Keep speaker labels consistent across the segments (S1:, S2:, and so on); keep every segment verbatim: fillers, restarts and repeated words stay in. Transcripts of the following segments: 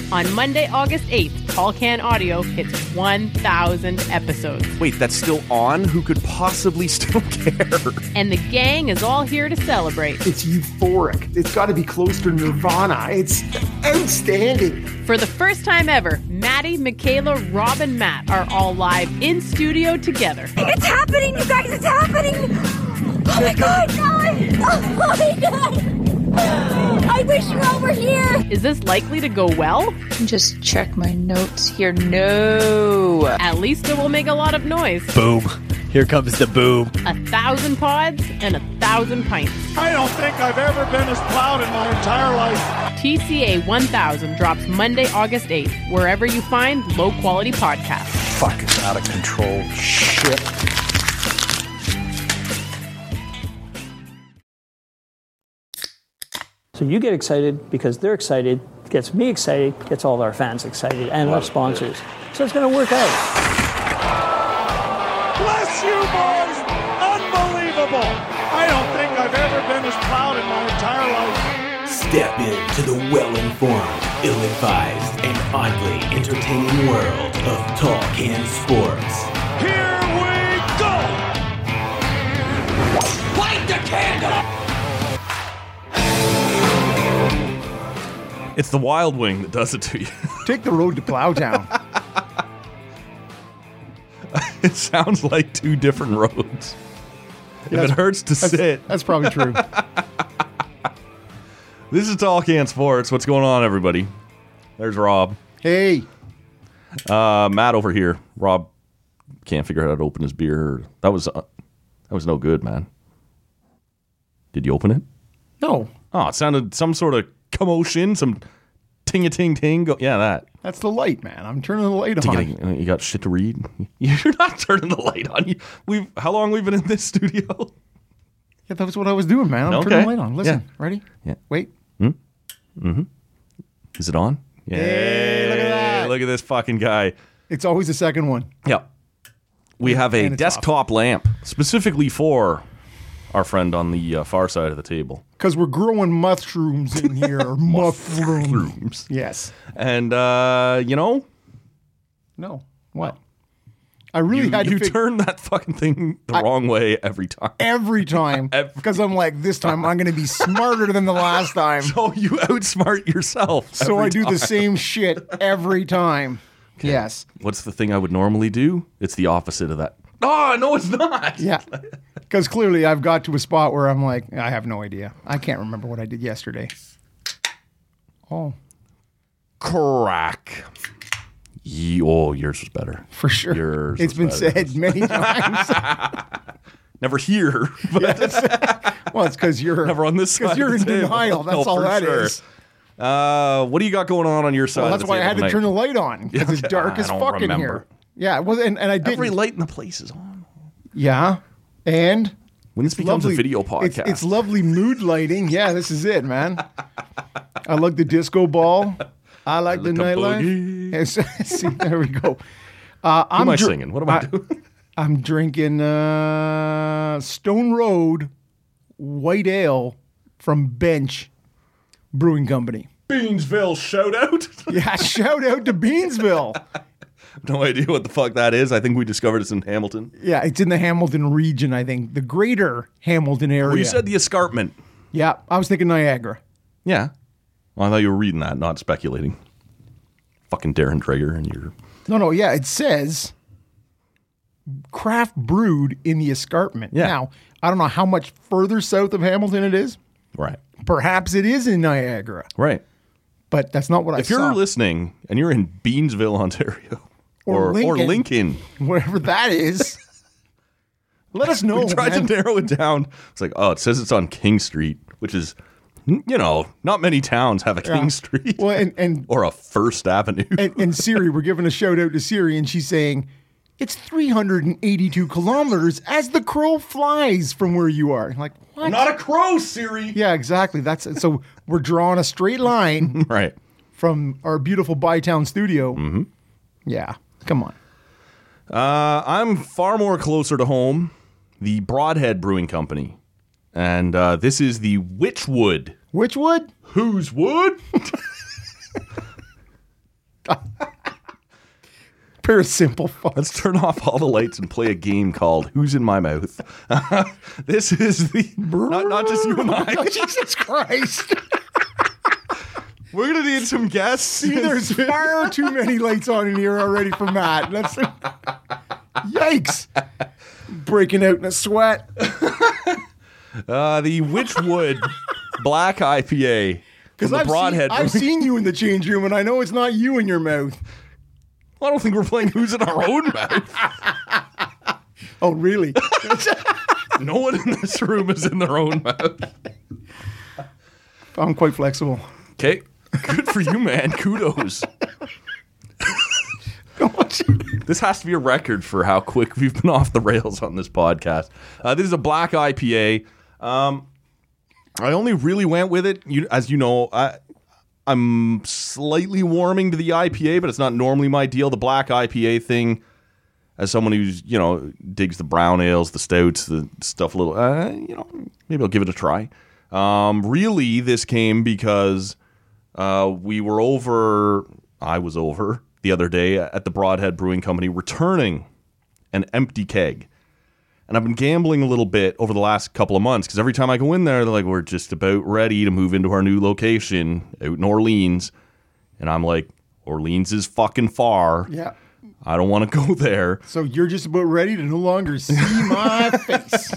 S1: On Monday, August eighth, Tall Can Audio hits one thousand episodes.
S2: Wait, that's still on? Who could possibly still care?
S1: And the gang is all here to celebrate.
S3: It's euphoric. It's got to be close to Nirvana. It's outstanding.
S1: For the first time ever, Maddie, Michaela, Rob, and Matt are all live in studio together.
S4: It's happening, you guys! It's happening! Oh my god! Oh my god! I wish you all were here!
S1: Is this likely to go well?
S5: Just check my notes here. No.
S1: At least it will make a lot of noise.
S6: Boom. Here comes the boom.
S1: A thousand pods and a thousand pints.
S7: I don't think I've ever been as proud in my entire life.
S1: T C A one thousand drops Monday, August eighth, wherever you find low-quality podcasts.
S7: Fucking out of control shit.
S8: So you get excited because they're excited, gets me excited, gets all our fans excited, and our sponsors. So it's going to work out.
S7: Bless you, boys! Unbelievable! I don't think I've ever been as proud in my entire life.
S9: Step into the well-informed, ill-advised, and oddly entertaining world of Tall Can Sports.
S7: Here we go!
S9: Light the candle!
S2: It's the Wild Wing that does it to you.
S3: Take the road to Plowtown.
S2: It sounds like two different roads. If
S3: Yeah,
S2: it hurts to
S3: that's,
S2: sit.
S3: That's probably true.
S2: This is Tall Can Sports. What's going on, everybody? There's Rob.
S3: Hey.
S2: Uh, Matt over here. Rob can't figure out how to open his beer. That was uh, that was no good, man. Did you open it?
S3: No.
S2: Oh, it sounded some sort of commotion, some ting-a-ting-ting. Go- yeah, that.
S3: That's the light, man. I'm turning the light on.
S2: Ting-a-ting. You got shit to read? You're not turning the light on. You, we've how long we've been in this studio?
S3: Yeah, that was what I was doing, man. I'm
S2: Okay.
S3: turning the light on. Listen,
S2: Yeah.
S3: ready?
S2: Yeah.
S3: Wait.
S2: Mm-hmm. Is it on? Yeah.
S3: Hey, look at that.
S2: Look at this fucking guy.
S3: It's always the second one.
S2: Yeah. We have a
S3: And it's
S2: desktop lamp specifically for our friend on the uh, far side of the table.
S3: Because we're growing mushrooms in here. or mushrooms.
S2: Mushrooms.
S3: Yes.
S2: And, uh, you know,
S3: No. What? I really
S2: you,
S3: had to
S2: you
S3: fig-
S2: turn that fucking thing the
S3: I-
S2: wrong way every time.
S3: every time.
S2: Every
S3: Because I'm like, this time I'm going to be smarter than the last time.
S2: So you outsmart yourself.
S3: So
S2: every
S3: I do
S2: time.
S3: the same shit every time. Yes.
S2: What's the thing I would normally do? It's the opposite of that. Oh, no, it's not.
S3: Yeah. Because clearly I've got to a spot where I'm like, I have no idea. I can't remember what I did yesterday. Oh,
S2: Crack. Ye- oh, yours was better.
S3: for sure.
S2: Yours
S3: It's
S2: was
S3: been
S2: better.
S3: said many times.
S2: Never here, but
S3: Well, it's because you're
S2: never on this side.
S3: Because you're
S2: of
S3: in
S2: the table.
S3: denial. That's
S2: No,
S3: all
S2: for
S3: that
S2: sure.
S3: is.
S2: Uh, what do you got going on on your side?
S3: Well,
S2: of
S3: that's
S2: the
S3: why I had
S2: table
S3: to turn the
S2: tonight?
S3: light on. Because
S2: Yeah,
S3: it's dark
S2: I
S3: as
S2: don't
S3: fucking
S2: remember.
S3: here. Yeah, well, and, and I didn't.
S2: Every light in the place is on.
S3: Yeah, and
S2: When this becomes
S3: lovely-
S2: a video
S3: It's,
S2: podcast,
S3: it's lovely mood lighting. Yeah, this is it, man. I like the disco ball. I like the
S2: like a
S3: nightlife.
S2: boogie.
S3: Yes, see, there we go. Uh,
S2: Who am I
S3: dr-
S2: singing? What am I, doing?
S3: I'm drinking uh, Stone Road White Ale from Bench Brewing Company.
S2: Beansville shout out.
S3: Yeah, shout out to Beansville.
S2: No idea what the fuck that is. I think we discovered it's in Hamilton.
S3: Yeah, it's in the Hamilton region, I think. The greater Hamilton area.
S2: Well, you said the escarpment.
S3: Yeah, I was thinking Niagara.
S2: Yeah. Well, I thought you were reading that, not speculating. Fucking Darren Dreger and your...
S3: No, no, yeah, it says craft brewed in the escarpment.
S2: Yeah.
S3: Now, I don't know how much further south of Hamilton it is.
S2: Right.
S3: Perhaps it is in Niagara,
S2: Right.
S3: but that's not what I
S2: If
S3: saw.
S2: you're listening and you're in Beansville, Ontario,
S3: Or
S2: or,
S3: Lincoln.
S2: or Lincoln,
S3: Wherever that is, let us know.
S2: we tried
S3: man.
S2: to narrow it down. It's like, oh, it says it's on King Street, which is, you know, not many towns have a King
S3: Yeah.
S2: Street
S3: Well, and, and,
S2: or a First Avenue.
S3: and, and Siri, we're giving a shout out to Siri, and she's saying, it's three hundred eighty-two kilometers as the crow flies from where you are. Like, what?
S2: Not a crow, Siri.
S3: Yeah, exactly. That's so we're drawing a straight line
S2: Right.
S3: from our beautiful Bytown studio.
S2: Mm-hmm.
S3: Yeah, come on.
S2: Uh, I'm far more closer to home, the Broadhead Brewing Company. And uh, this is the Witchwood.
S3: Which wood?
S2: Whose wood?
S3: pair of simple fucks.
S2: Let's turn off all the lights and play a game called Who's in My Mouth. This is the not, not just you and I.
S3: Jesus Christ.
S2: We're gonna need some guests.
S3: See, there's far too many lights on in here already for Matt. That's yikes. Breaking out in a sweat.
S2: Uh, the Witchwood Black I P A.
S3: Because I've, seen, I've seen you in the change room, and I know it's not you in your mouth.
S2: Well, I don't think we're playing Who's in Our Own Mouth.
S3: Oh, really?
S2: No one in this room is in their own mouth.
S3: I'm quite flexible.
S2: Okay. Good for you, man. Kudos. This has to be a record for how quick we've been off the rails on this podcast. Uh, this is a black I P A. Um, I only really went with it, you, as you know, I, I'm slightly warming to the I P A, but it's not normally my deal. The black I P A thing, as someone who's, you know, digs the brown ales, the stouts, the stuff a little, uh, you know, maybe I'll give it a try. Um, really, this came because uh, we were over, I was over the other day at the Broadhead Brewing Company returning an empty keg. And I've been gambling a little bit over the last couple of months because every time I go in there, they're like, we're just about ready to move into our new location out in Orleans. And I'm like, Orleans is fucking far.
S3: Yeah.
S2: I don't want to go there.
S3: So you're just about ready to no longer see my face.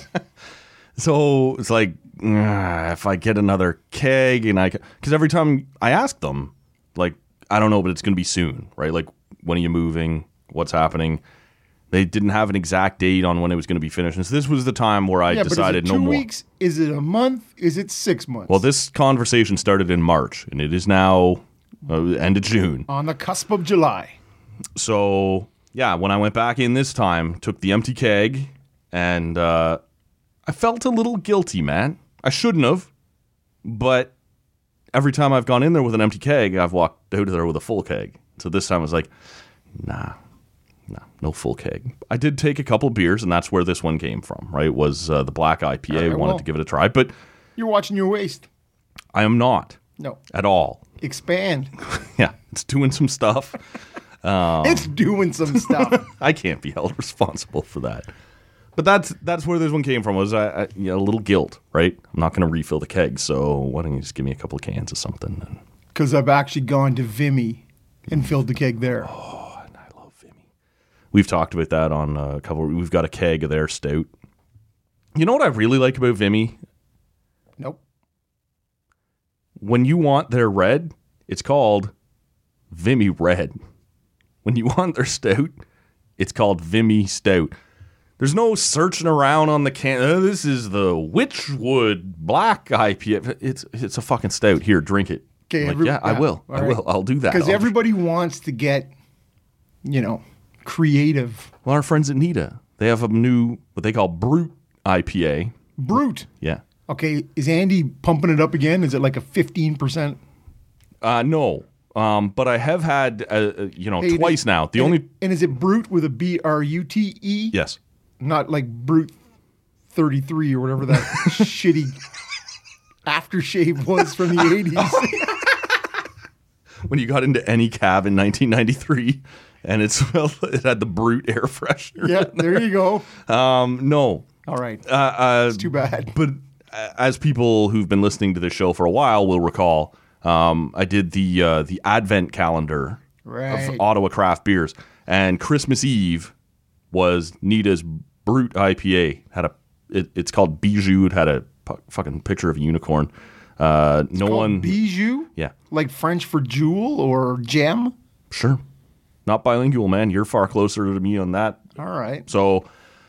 S2: So it's like, ah, if I get another keg and I, because every time I ask them, like, I don't know, but it's going to be soon, right? Like, when are you moving? What's happening? They didn't have an exact date on when it was going to be finished. And so this was the time where I
S3: yeah,
S2: decided
S3: but is it
S2: no
S3: two
S2: more.
S3: weeks? Is it a month? Is it six months?
S2: Well, this conversation started in March, and it is now uh, end of June.
S3: On the cusp of July.
S2: So, yeah, when I went back in this time, took the empty keg, and uh, I felt a little guilty, man. I shouldn't have, but every time I've gone in there with an empty keg, I've walked out of there with a full keg. So this time I was like, nah. No, no full keg. I did take a couple beers, and that's where this one came from, right? Was uh, the black I P A.
S3: Right,
S2: wanted
S3: well,
S2: to give it a try, but
S3: you're watching your waist.
S2: I am not.
S3: No.
S2: At all.
S3: Expand.
S2: Yeah, it's doing some stuff. Um,
S3: it's doing some stuff.
S2: I can't be held responsible for that. But that's that's where this one came from. Was I, I you know, a little guilt, right? I'm not going to refill the keg, so why don't you just give me a couple of cans of something?
S3: Because I've actually gone to Vimy and filled the keg there.
S2: Oh. We've talked about that on a couple. We've got a keg of their stout. You know what I really like about Vimy?
S3: Nope.
S2: When you want their red, it's called Vimy Red. When you want their stout, it's called Vimy Stout. There's no searching around on the can. Oh, this is the Witchwood Black I P A. It's it's a fucking stout. Here, drink it.
S3: Okay,
S2: like,
S3: every,
S2: yeah,
S3: yeah,
S2: I will. I
S3: right.
S2: will. I'll do that.
S3: Because
S2: I'll
S3: everybody wants to get, you know, creative.
S2: Well, our friends at Nita, they have a new, what they call Brute I P A.
S3: Brute?
S2: Yeah.
S3: Okay, is Andy pumping it up again? Is it like a fifteen percent?
S2: Uh, no. Um, but I have had, uh, you know,
S3: hey,
S2: twice
S3: is,
S2: now. The
S3: and
S2: only
S3: it, And is it Brute with a B R U T E?
S2: Yes.
S3: Not like Brute thirty-three or whatever that shitty aftershave was from the eighties.
S2: When you got into any cab in nineteen ninety-three and it smelled, it had the Brute air freshener.
S3: Yeah, there you go.
S2: Um, no.
S3: All right.
S2: Uh, uh,
S3: it's too bad.
S2: But as people who've been listening to this show for a while will recall, um, I did the uh, the Advent calendar
S3: right.
S2: of Ottawa craft beers, and Christmas Eve was Nita's Brute I P A. Had a it, it's called Bijou. It had a pu- fucking picture of a unicorn. Uh,
S3: it's
S2: no
S3: called
S2: one
S3: Bijou.
S2: Yeah,
S3: like French for jewel or gem.
S2: Sure, not bilingual, man. You're far closer to me on that.
S3: All right.
S2: So,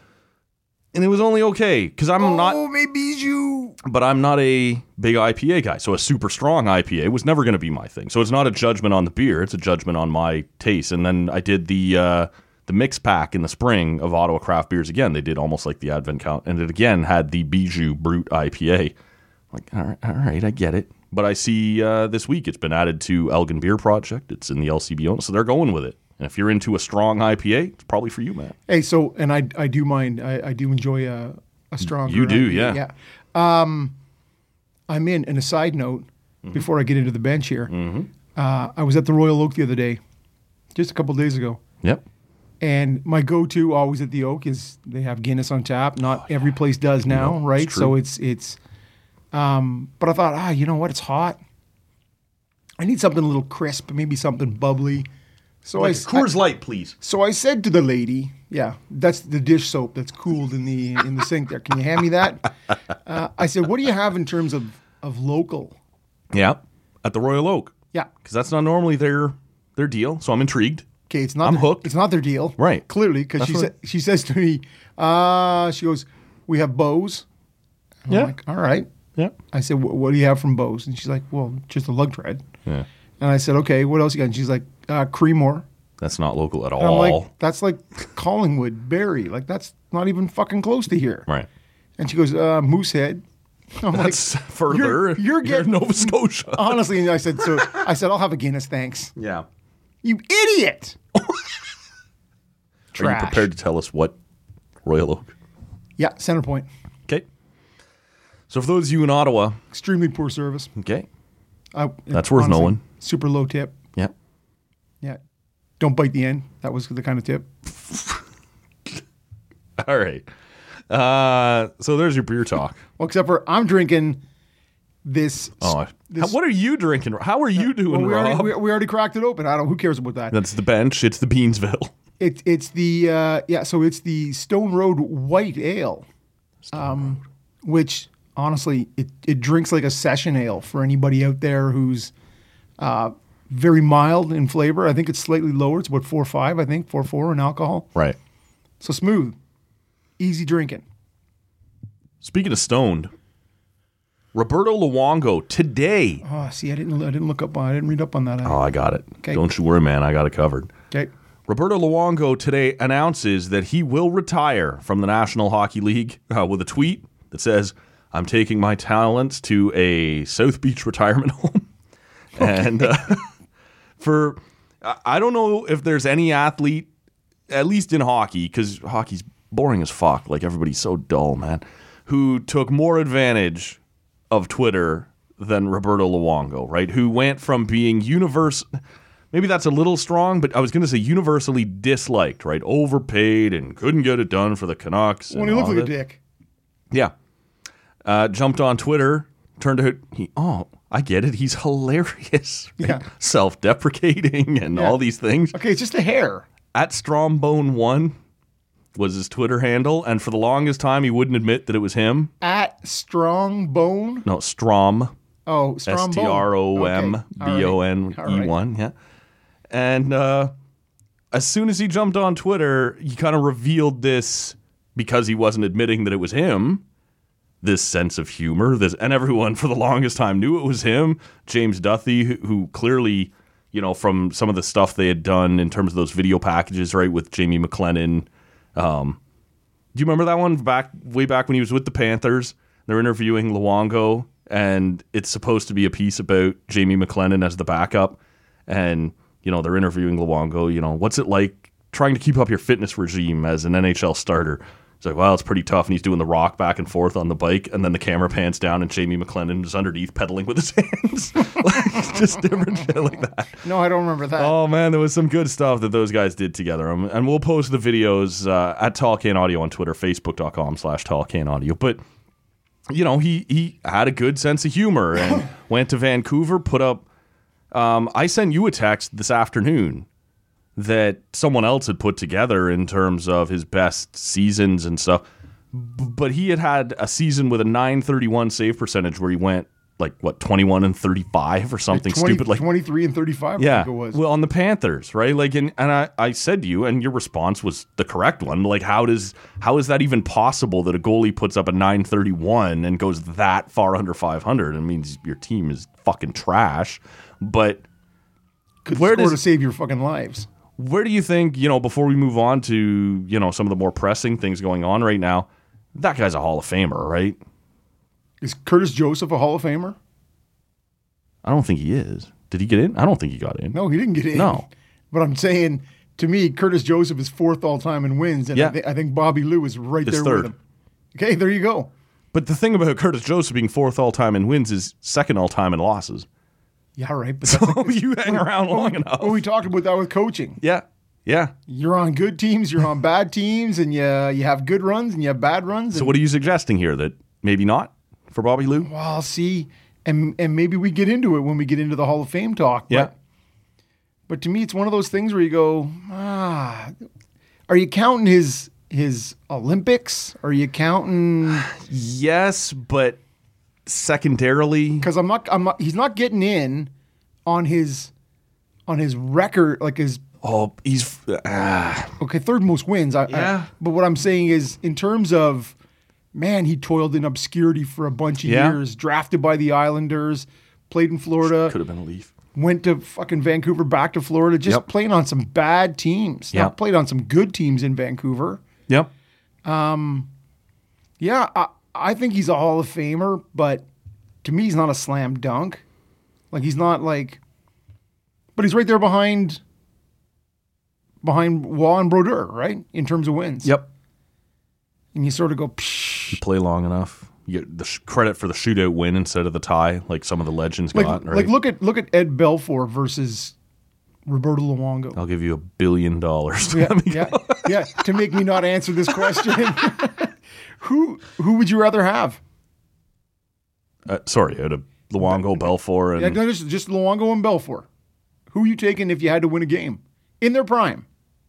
S2: and it was only okay because I'm
S3: oh,
S2: not.
S3: Oh, mais Bijou.
S2: But I'm not a big I P A guy, so a super strong I P A was never going to be my thing. So it's not a judgment on the beer; it's a judgment on my taste. And then I did the uh, the mix pack in the spring of Ottawa craft beers again. They did almost like the Advent count, and it again had the Bijou Brute I P A. Like, all right, all right, I get it. But I see uh, this week it's been added to Elgin Beer Project. It's in the L C B O, so they're going with it. And if you're into a strong I P A, it's probably for you, man.
S3: Hey, so and I I do mind. I, I do enjoy a a strong.
S2: You do,
S3: I P A,
S2: yeah.
S3: Yeah. Um, I'm in. And a side note, mm-hmm. before I get into the bench here,
S2: mm-hmm.
S3: uh, I was at the Royal Oak the other day, just a couple days ago.
S2: Yep.
S3: And my go-to always at the Oak is they have Guinness on tap. Not oh, yeah. every place does now, no, right? It's so it's it's. Um, but I thought, ah, you know what? It's hot. I need something a little crisp, maybe something bubbly. So
S2: like
S3: I,
S2: Coors
S3: I,
S2: Light, please.
S3: So I said to the lady, "Yeah, that's the dish soap that's cooled in the in the sink there. Can you hand me that?" Uh, I said, "What do you have in terms of of local?"
S2: Yeah, at the Royal Oak.
S3: Yeah,
S2: because that's not normally their their deal. So I'm intrigued.
S3: Okay, it's not.
S2: I'm
S3: their,
S2: hooked.
S3: It's not their deal,
S2: right?
S3: Clearly, because she said she says to me, uh, she goes, "We have Bose." And
S2: yeah.
S3: I'm like, all right.
S2: Yeah.
S3: I said, "What do you have from Bose?" And she's like, "Well, just a lug tread."
S2: Yeah.
S3: And I said, "Okay, what else you got?" And she's like, uh, "Creemore."
S2: That's not local at
S3: and
S2: all.
S3: I'm like, that's like Collingwood, Barrie. Like that's not even fucking close to here.
S2: Right.
S3: And she goes, uh, "Moosehead." I'm
S2: that's
S3: like,
S2: further.
S3: You're, you're getting
S2: Nova Scotia.
S3: Honestly, and I said, so I said, "I'll have a Guinness, thanks."
S2: Yeah.
S3: You idiot.
S2: Are you prepared to tell us what Royal Oak?
S3: Yeah, Center Point.
S2: Okay. So for those of you in Ottawa,
S3: extremely poor service.
S2: Okay.
S3: Uh,
S2: That's worth
S3: honestly,
S2: knowing.
S3: Super low tip.
S2: Yeah.
S3: Yeah. Don't bite the end. That was the kind of tip.
S2: All right. Uh, so there's your beer talk.
S3: Well, except for I'm drinking this.
S2: Oh,
S3: this,
S2: how, what are you drinking? How are you doing,
S3: well, we,
S2: Rob?
S3: already, we, we already cracked it open. I don't. Who cares about that?
S2: That's the bench. It's the Beansville.
S3: It, it's the uh, yeah. So it's the Stone Road White Ale, um, which honestly it it drinks like a session ale for anybody out there who's uh, very mild in flavor. I think it's slightly lower. It's about four five. I think four four in alcohol.
S2: Right.
S3: So smooth, easy drinking.
S2: Speaking of stoned, Roberto Luongo today.
S3: Oh, see, I didn't I didn't look up on. I didn't read up on that.
S2: Oh, I got it.
S3: Okay.
S2: Don't you worry, man. I got it covered.
S3: Okay.
S2: Roberto Luongo today announces that he will retire from the National Hockey League uh, with a tweet that says, "I'm taking my talents to a South Beach retirement home." Okay. And uh, for, I don't know if there's any athlete, at least in hockey, because hockey's boring as fuck. Like everybody's so dull, man, who took more advantage of Twitter than Roberto Luongo, right? Who went from being universe. Maybe that's a little strong, but I was going to say universally disliked, right? Overpaid and couldn't get it done for the Canucks.
S3: When he looked like a dick.
S2: Yeah. Uh, jumped on Twitter, turned out, he, oh, I get it. He's hilarious.
S3: Yeah.
S2: Self-deprecating and
S3: yeah.
S2: all these things.
S3: Okay, it's just a hair.
S2: At Strombone one was his Twitter handle, and for the longest time, he wouldn't admit that it was him.
S3: At Strongbone?
S2: No, Strom.
S3: Oh, Strombone.
S2: S T R O M B O N E one, yeah. And uh, as soon as he jumped on Twitter, he kind of revealed this, because he wasn't admitting that it was him, this sense of humor. This, and everyone for the longest time knew it was him. James Duthie, who, who clearly, you know, from some of the stuff they had done in terms of those video packages, right, with Jamie McLennan. Um, do you remember that one back way back when he was with the Panthers? They're interviewing Luongo, and it's supposed to be a piece about Jamie McLennan as the backup. And, you know, they're interviewing Luongo, you know, what's it like trying to keep up your fitness regime as an N H L starter? He's like, well, it's pretty tough. And he's doing the rock back and forth on the bike. And then the camera pans down and Jamie McLennan is underneath pedaling with his hands. Like, just different shit like that.
S3: No, I don't remember that.
S2: Oh, man, there was some good stuff that those guys did together. Um, and we'll post the videos uh, at Tall Can Audio on Twitter, facebook.com slash Tall Can Audio. But, you know, he, he had a good sense of humor and went to Vancouver, put up... Um, I sent you a text this afternoon that someone else had put together in terms of his best seasons and stuff. B- but he had had a season with a nine thirty-one save percentage where he went like, what, twenty-one and thirty-five or something
S3: like twenty,
S2: stupid. Like
S3: twenty-three and thirty-five,
S2: yeah,
S3: I think it was.
S2: Well, on the Panthers, right? Like, and, and I, I said to you, and your response was the correct one. Like, how does how is that even possible that a goalie puts up a nine thirty-one and goes that far under five hundred? It means your team is fucking trash. But
S3: could
S2: where
S3: score
S2: does
S3: to save your fucking lives?
S2: Where do you think, you know, before we move on to, you know, some of the more pressing things going on right now, that guy's a Hall of Famer, right?
S3: Is Curtis Joseph a Hall of Famer?
S2: I don't think he is. Did he get in? I don't think he got in.
S3: No, he didn't get in.
S2: No.
S3: But I'm saying, to me, Curtis Joseph is fourth all-time in wins, and
S2: yeah.
S3: I, th- I think Bobby Lou is right
S2: It's
S3: there
S2: third.
S3: with him. Okay, there you go.
S2: But the thing about Curtis Joseph being fourth all-time in wins is second all-time in losses.
S3: Yeah, right. But
S2: so
S3: like,
S2: you hang around long
S3: well,
S2: enough.
S3: Well, we talked about that with coaching.
S2: Yeah. Yeah.
S3: You're on good teams, you're on bad teams, and you you have good runs and you have bad runs.
S2: So
S3: and,
S2: what are you suggesting here? That maybe not for Bobby Lou?
S3: well, see, and and maybe we get into it when we get into the Hall of Fame talk.
S2: Yeah.
S3: But, but to me, it's one of those things where you go, ah, are you counting his his Olympics? Are you counting?
S2: Yes, but secondarily,
S3: Because I'm not, I'm not. He's not getting in on his on his record, like his.
S2: oh, he's ah,
S3: Okay, third most wins. I,
S2: Yeah.
S3: I, but what I'm saying is, in terms of, man, he toiled in obscurity for a bunch of
S2: Yeah.
S3: years. Drafted by the Islanders, played in Florida,
S2: could have been a Leaf.
S3: went to fucking Vancouver, back to Florida, just
S2: Yep.
S3: playing on some bad teams.
S2: Yep.
S3: Not played on some good teams in Vancouver.
S2: Yep.
S3: Yeah, I, I think he's a Hall of Famer, but to me, he's not a slam dunk. Like he's not like, but he's right there behind, behind Waugh and Brodeur, right? In terms of wins.
S2: Yep.
S3: And you sort of go, psh.
S2: You play long enough, you get the sh- credit for the shootout win instead of the tie, like some of the legends
S3: Like,
S2: got. Right?
S3: like look at look at Ed Belfour versus Roberto Luongo.
S2: I'll give you a billion dollars. to
S3: Yeah,
S2: let me
S3: yeah,
S2: go.
S3: yeah. To make me not answer this question, who who would you rather have?
S2: Uh, sorry, out of Luongo, Belfour, and
S3: Yeah, no, just just Luongo and Belfour. Who you taking if you had to win a game in their prime?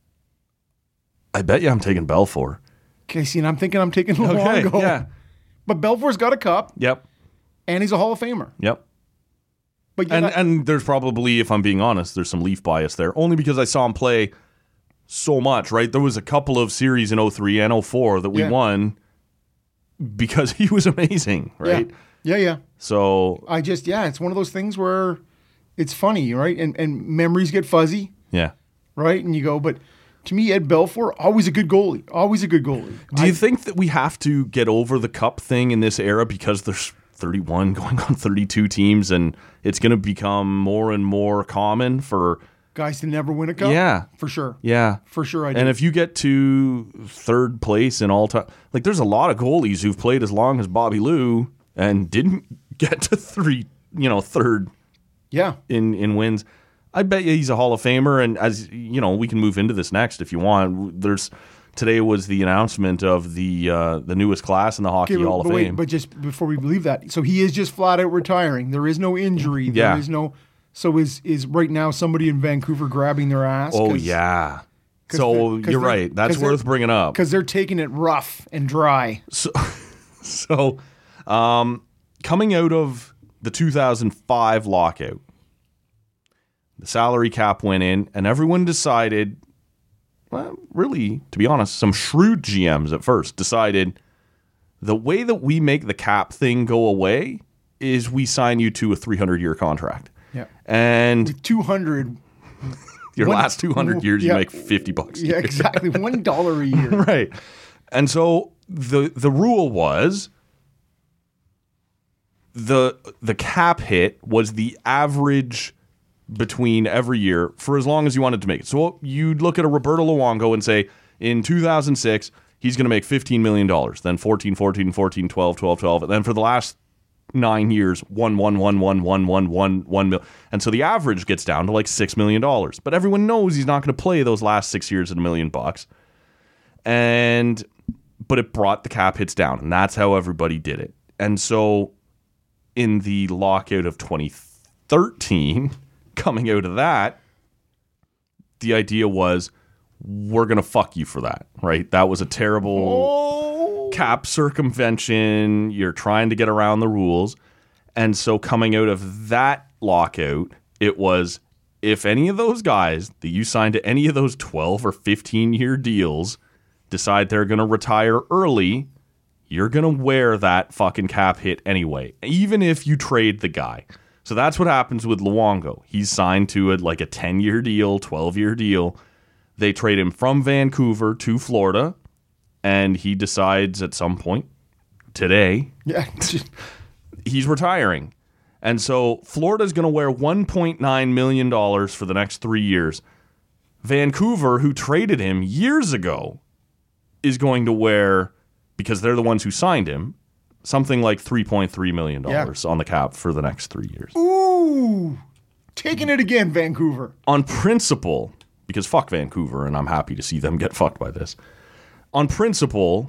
S2: I bet you I'm taking Belfour.
S3: Okay, see, and I'm thinking I'm taking Luongo.
S2: Okay, yeah.
S3: But Belfour's got a cup,
S2: Yep.
S3: and he's a Hall of Famer.
S2: Yep.
S3: But you're
S2: And
S3: not-
S2: and there's probably, if I'm being honest, there's some Leaf bias there. Only because I saw him play so much, right? There was a couple of series in oh three and oh four that we
S3: Yeah.
S2: won because he was amazing, right?
S3: Yeah, yeah, yeah.
S2: So,
S3: I just, yeah, it's one of those things where it's funny, right? And and memories get fuzzy,
S2: yeah.
S3: right? And you go, but to me, Ed Belfour, always a good goalie. Always a good goalie.
S2: Do
S3: I-
S2: you think that we have to get over the cup thing in this era because there's thirty-one going on thirty-two teams and it's going to become more and more common for
S3: guys to never win a cup?
S2: Yeah.
S3: For sure.
S2: yeah.
S3: For sure I do.
S2: And if you get to third place in all time, like there's a lot of goalies who've played as long as Bobby Lou and didn't get to three, you know, third
S3: yeah.
S2: in in wins. I bet you he's a Hall of Famer, and as you know, we can move into this next if you want. There's today was the announcement of the uh, the newest class in the Hockey
S3: Okay, but,
S2: Hall of
S3: but wait,
S2: Fame.
S3: but just before we believe that, so he is just flat out retiring. There is no injury. There
S2: Yeah.
S3: is no. So is is right now somebody in Vancouver grabbing their ass?
S2: oh yeah,
S3: 'cause
S2: so
S3: they're- 'cause
S2: you're
S3: they're-
S2: right. That's
S3: 'cause they're-
S2: worth bringing up.
S3: because they're taking it rough and dry.
S2: So, so um, coming out of the two thousand five lockout, the salary cap went in, and everyone decided, well, really, to be honest, some shrewd G Ms at first decided the way that we make the cap thing go away is we sign you to a three hundred year contract.
S3: Yeah.
S2: And
S3: Two hundred.
S2: your
S3: one-
S2: last two hundred years, you
S3: yeah.
S2: make fifty bucks a
S3: Yeah,
S2: year.
S3: exactly. One dollar a year.
S2: Right. And so the the rule was the the cap hit was the average between every year for as long as you wanted to make it. So you'd look at a Roberto Luongo and say in two thousand six he's going to make fifteen million dollars, then fourteen, fourteen, fourteen, twelve, twelve, twelve, and then for the last nine years, one, one, one, one, one, one, one, one mil. And so the average gets down to like six million dollars. But everyone knows he's not going to play those last six years at a million bucks. And but it brought the cap hits down, and that's how everybody did it. And so in the lockout of twenty thirteen, coming out of that, the idea was we're going to fuck you for that, right? That was a terrible
S3: Oh.
S2: cap circumvention. You're trying to get around the rules. And so coming out of that lockout, it was if any of those guys that you signed to any of those twelve or fifteen year deals decide they're going to retire early, you're going to wear that fucking cap hit anyway, even if you trade the guy. So that's what happens with Luongo. He's signed to a, like a ten year deal, twelve year deal. They trade him from Vancouver to Florida, and he decides at some point today
S3: Yeah.
S2: he's retiring. And so Florida's going to wear one point nine million dollars for the next three years. Vancouver, who traded him years ago, is going to wear, because they're the ones who signed him, something like three point three million dollars
S3: Yeah.
S2: on the cap for the next three years.
S3: Ooh. Taking it again, Vancouver.
S2: On principle, because fuck Vancouver, and I'm happy to see them get fucked by this. On principle,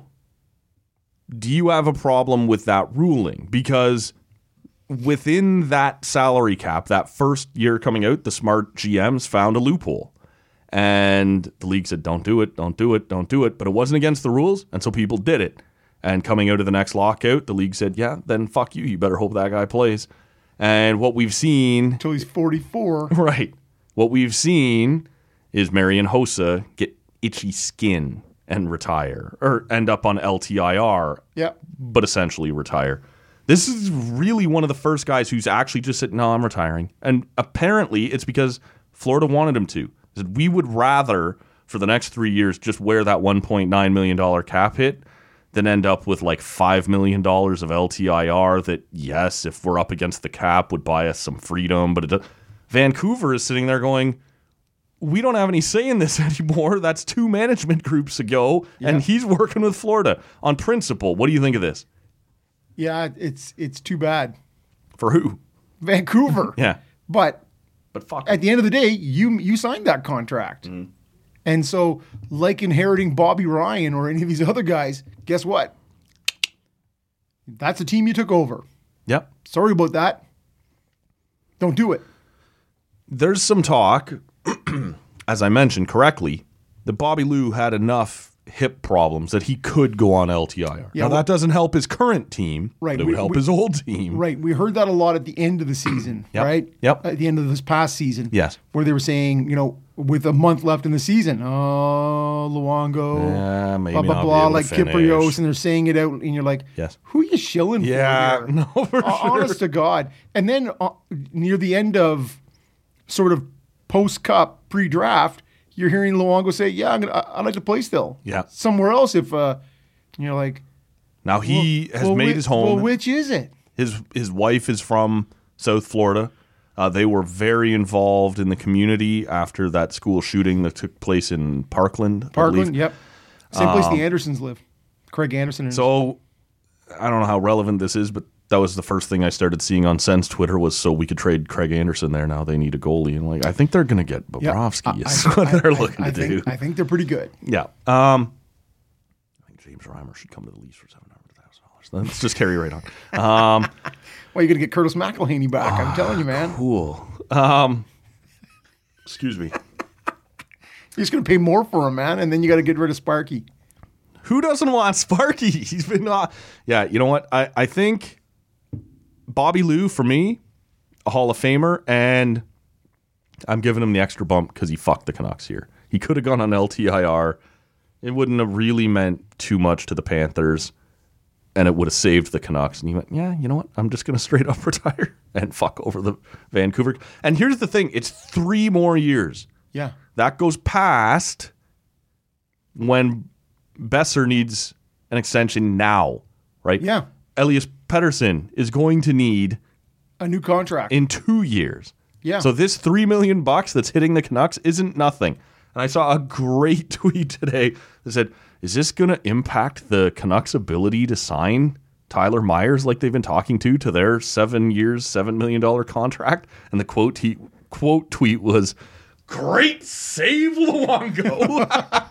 S2: do you have a problem with that ruling? Because within that salary cap, that first year coming out, the smart G Ms found a loophole. And the league said, don't do it, don't do it, don't do it. But it wasn't against the rules, and so people did it. And coming out of the next lockout, the league said, yeah, then fuck you. You better hope that guy plays. And what we've seen...
S3: Until he's forty-four.
S2: Right. What we've seen is Marian Hossa get itchy skin and retire. Or end up on L T I R.
S3: Yeah.
S2: But essentially retire. This is really one of the first guys who's actually just said, no, I'm retiring. And apparently it's because Florida wanted him to. They said, we would rather, for the next three years, just wear that one point nine million dollars cap hit than end up with like five million dollars of L T I R that, yes, if we're up against the cap, would buy us some freedom. But it does. Vancouver is sitting there going, we don't have any say in this anymore. That's two management groups ago, yeah. And he's working with Florida. On principle, what do you think of this?
S3: Yeah, it's it's too bad.
S2: For who?
S3: Vancouver.
S2: Yeah.
S3: But
S2: but fuck.
S3: At the end of the day, you you signed that contract. Mm. And so, like inheriting Bobby Ryan or any of these other guys, guess what? That's a team you took over.
S2: Yep.
S3: Sorry about that. Don't do it.
S2: There's some talk, as I mentioned correctly, that Bobby Lou had enough hip problems that he could go on L T I R. Yeah, now, well, that doesn't help his current team,
S3: right,
S2: but it
S3: we,
S2: would help
S3: we,
S2: his old team.
S3: Right. We heard that a lot at the end of the season,
S2: yep.
S3: right?
S2: Yep.
S3: At the end of this past season.
S2: Yes.
S3: Where they were saying, you know, with a month left in the season, oh, Luongo,
S2: yeah, maybe
S3: blah, blah,
S2: not
S3: blah,
S2: be
S3: like
S2: able to
S3: Kyprios, and they're saying it out, and you're like,
S2: yes.
S3: Who are you shilling
S2: yeah,
S3: for here?
S2: No, for
S3: uh,
S2: sure.
S3: Honest to God. And then uh, near the end of sort of post-cup, pre-draft, you're hearing Luongo say, yeah, I'm gonna, I, I'd like to play still.
S2: Yeah.
S3: Somewhere else if, uh, you're like.
S2: Now he
S3: well,
S2: has
S3: well,
S2: made
S3: which,
S2: his home.
S3: Well, which is it?
S2: His his wife is from South Florida. Uh, they were very involved in the community after that school shooting that took place in Parkland.
S3: Parkland, yep. Same place
S2: um,
S3: the Andersons live. Craig Anderson. And
S2: so I don't know how relevant this is, but that was the first thing I started seeing on Sens Twitter was so we could trade Craig Anderson there. Now they need a goalie. And like, I think they're going to get Bobrovsky
S3: yep.
S2: is
S3: I,
S2: what
S3: I,
S2: they're
S3: I,
S2: looking
S3: I
S2: to
S3: think,
S2: do.
S3: I think they're pretty good.
S2: Yeah. Um, I think James Reimer should come to the Leafs for seven hundred thousand dollars. Let's just carry right on. Um,
S3: well, you're going to get Curtis McElhaney back. I'm telling you, man.
S2: Cool. Um, excuse me.
S3: You're just going to pay more for him, man, and then you got to get rid of Sparky.
S2: Who doesn't want Sparky? He's been, uh, yeah. You know what? I I think Bobby Lou for me, a Hall of Famer, and I'm giving him the extra bump because he fucked the Canucks here. He could have gone on L T I R. It wouldn't have really meant too much to the Panthers, and it would have saved the Canucks. And he went, yeah, you know what? I'm just going to straight up retire and fuck over the Vancouver. And here's the thing. It's three more years.
S3: Yeah.
S2: That goes past when Besser needs an extension now, right?
S3: Yeah.
S2: Elias Pettersson is going to need
S3: a new contract
S2: in two years.
S3: Yeah.
S2: So this three million bucks that's hitting the Canucks isn't nothing. And I saw a great tweet today that said, is this going to impact the Canucks' ability to sign Tyler Myers like they've been talking to to their seven years, seven million dollars contract? And the quote he, quote tweet was, great save, Luongo.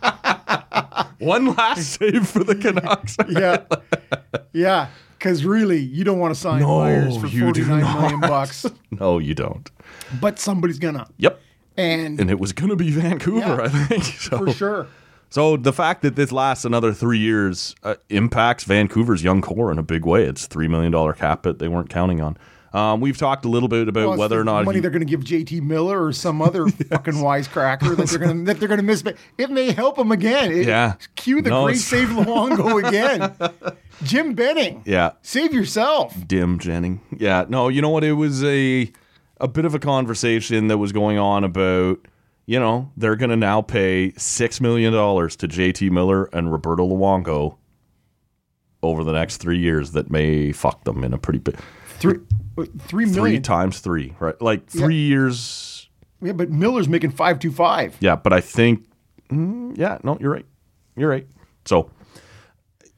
S2: One last save for the Canucks.
S3: yeah. Yeah. Because really, you don't want to sign
S2: no,
S3: Myers for forty-nine million bucks.
S2: No, you don't.
S3: But somebody's going to.
S2: Yep.
S3: And
S2: and it was going to be Vancouver,
S3: yeah,
S2: I think. So,
S3: for sure.
S2: So the fact that this lasts another three years uh, impacts Vancouver's young core in a big way. It's three million dollars cap that they weren't counting on. Um, we've talked a little bit about
S3: well,
S2: whether or not
S3: money
S2: he,
S3: they're going to give J T Miller or some other yes. fucking wisecracker that they're going to that they're going to miss. It may help him again. It,
S2: yeah.
S3: Cue the
S2: no,
S3: great save Luongo again. Jim Benning.
S2: Yeah.
S3: Save yourself.
S2: Dim Jennings. Yeah. No, you know what? It was a a bit of a conversation that was going on about, you know, they're going to now pay six million dollars to J T Miller and Roberto Luongo over the next three years that may fuck them in a pretty big...
S3: Three, three million.
S2: Three times three, right? Like three yeah. years.
S3: Yeah, but Miller's making five two five.
S2: Yeah, but I think, mm, yeah, no, you're right. You're right. So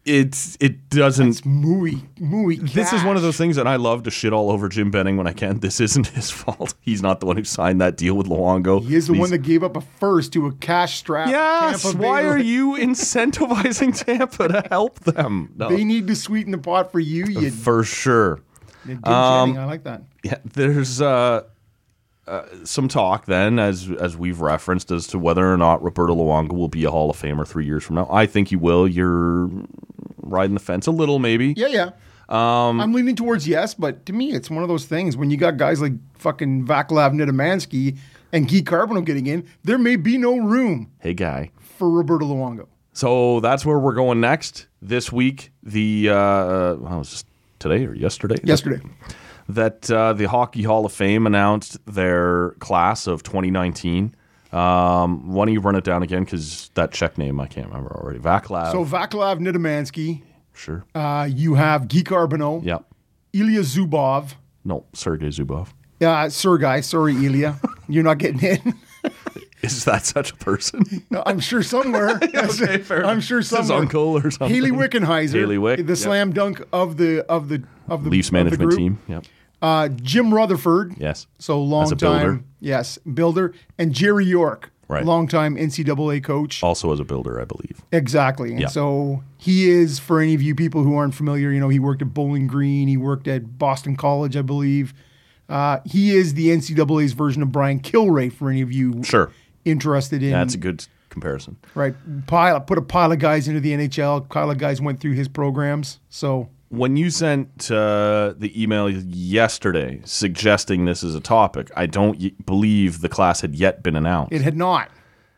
S2: it's it doesn't.
S3: It's mooey, mooey.
S2: This is one of
S3: cash.
S2: those things that I love to shit all over Jim Benning when I can. This isn't his fault. He's not the one who signed that deal with Luongo.
S3: He is the
S2: He's-
S3: one that gave up a first to a cash strap.
S2: Yes.
S3: Tampa Bay.
S2: Why are you incentivizing Tampa to help them? No,
S3: They need to sweeten the pot for you. You
S2: for sure.
S3: Jim
S2: Um,
S3: Jennings, I like that.
S2: Yeah, there's uh, uh, some talk then, as as we've referenced, as to whether or not Roberto Luongo will be a Hall of Famer three years from now. I think he will. You're riding the fence a little, maybe.
S3: Yeah, yeah. Um, I'm leaning towards yes, but to me, it's one of those things when you got guys like fucking Vaclav Nidomansky and Guy Carbonneau getting in, there may be no room
S2: Hey, guy.
S3: for Roberto Luongo.
S2: So that's where we're going next. This week, the, uh, well, it was just today or yesterday?
S3: Yesterday.
S2: That uh, the Hockey Hall of Fame announced their class of twenty nineteen. Um, why don't you run it down again? Because that Czech name I can't remember already. Vaclav.
S3: So Vaclav Nidomansky,
S2: Sure.
S3: uh, you have Guy Carbonneau,
S2: Yep.
S3: Ilya Zubov,
S2: No, Sergei Zubov.
S3: uh, Sergei, sorry, Ilya. You're not getting in.
S2: Is that such a person?
S3: No, I'm sure somewhere.
S2: Okay, fair
S3: I'm
S2: enough.
S3: sure
S2: It's his
S3: somewhere.
S2: uncle or something.
S3: Haley Wickenheiser,
S2: Haley Wick,
S3: the
S2: yep.
S3: slam dunk of the of the of the
S2: Leafs
S3: of the
S2: management
S3: group.
S2: team. Yep.
S3: Uh, Jim Rutherford,
S2: Yes.
S3: so long
S2: As a
S3: time,
S2: builder.
S3: yes, builder, and Jerry York,
S2: Right.
S3: long time N C double A coach.
S2: Also as a builder, I believe.
S3: Exactly. And
S2: Yeah.
S3: so he is, for any of you people who aren't familiar, you know, he worked at Bowling Green, he worked at Boston College, I believe. Uh, he is the N C double A's version of Brian Kilray, for any of you
S2: Sure.
S3: interested in.
S2: That's a good comparison.
S3: Right. Pile, put a pile of guys into the N H L. A pile of guys went through his programs. So
S2: When you sent uh, the email yesterday suggesting this is a topic, I don't y- believe the class had yet been announced.
S3: it had not.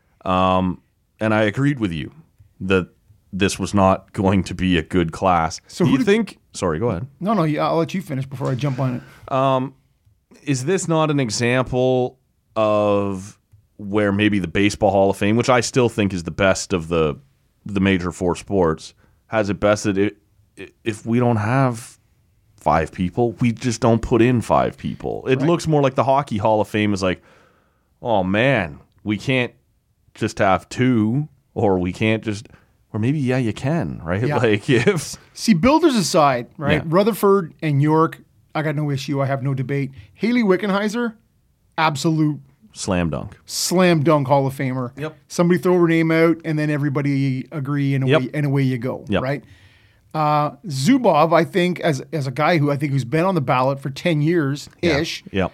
S2: And I agreed with you that this was not going to be a good class.
S3: So
S2: Do
S3: who
S2: you
S3: did-
S2: think... Sorry, go ahead.
S3: No, no, yeah, I'll let you finish before I jump on it.
S2: Is this not an example of where maybe the Baseball Hall of Fame, which I still think is the best of the the major four sports, has it best that it, if we don't have five people, we just don't put in five people. It
S3: Right.
S2: looks more like the Hockey Hall of Fame is like, oh man, we can't just have two, or we can't just, or maybe, yeah, you can, right?
S3: Yeah.
S2: Like if...
S3: See, builders aside, right?
S2: Yeah.
S3: Rutherford and York, I got no issue. I have no debate. Haley Wickenheiser, absolute
S2: Slam dunk.
S3: slam dunk Hall of Famer.
S2: Yep.
S3: Somebody throw her name out, and then everybody agree, and away,
S2: Yep.
S3: and away you go.
S2: Yep.
S3: Right. Uh, Zubov, I think, as as a guy who I think who's been on the ballot for ten years ish,
S2: Yep.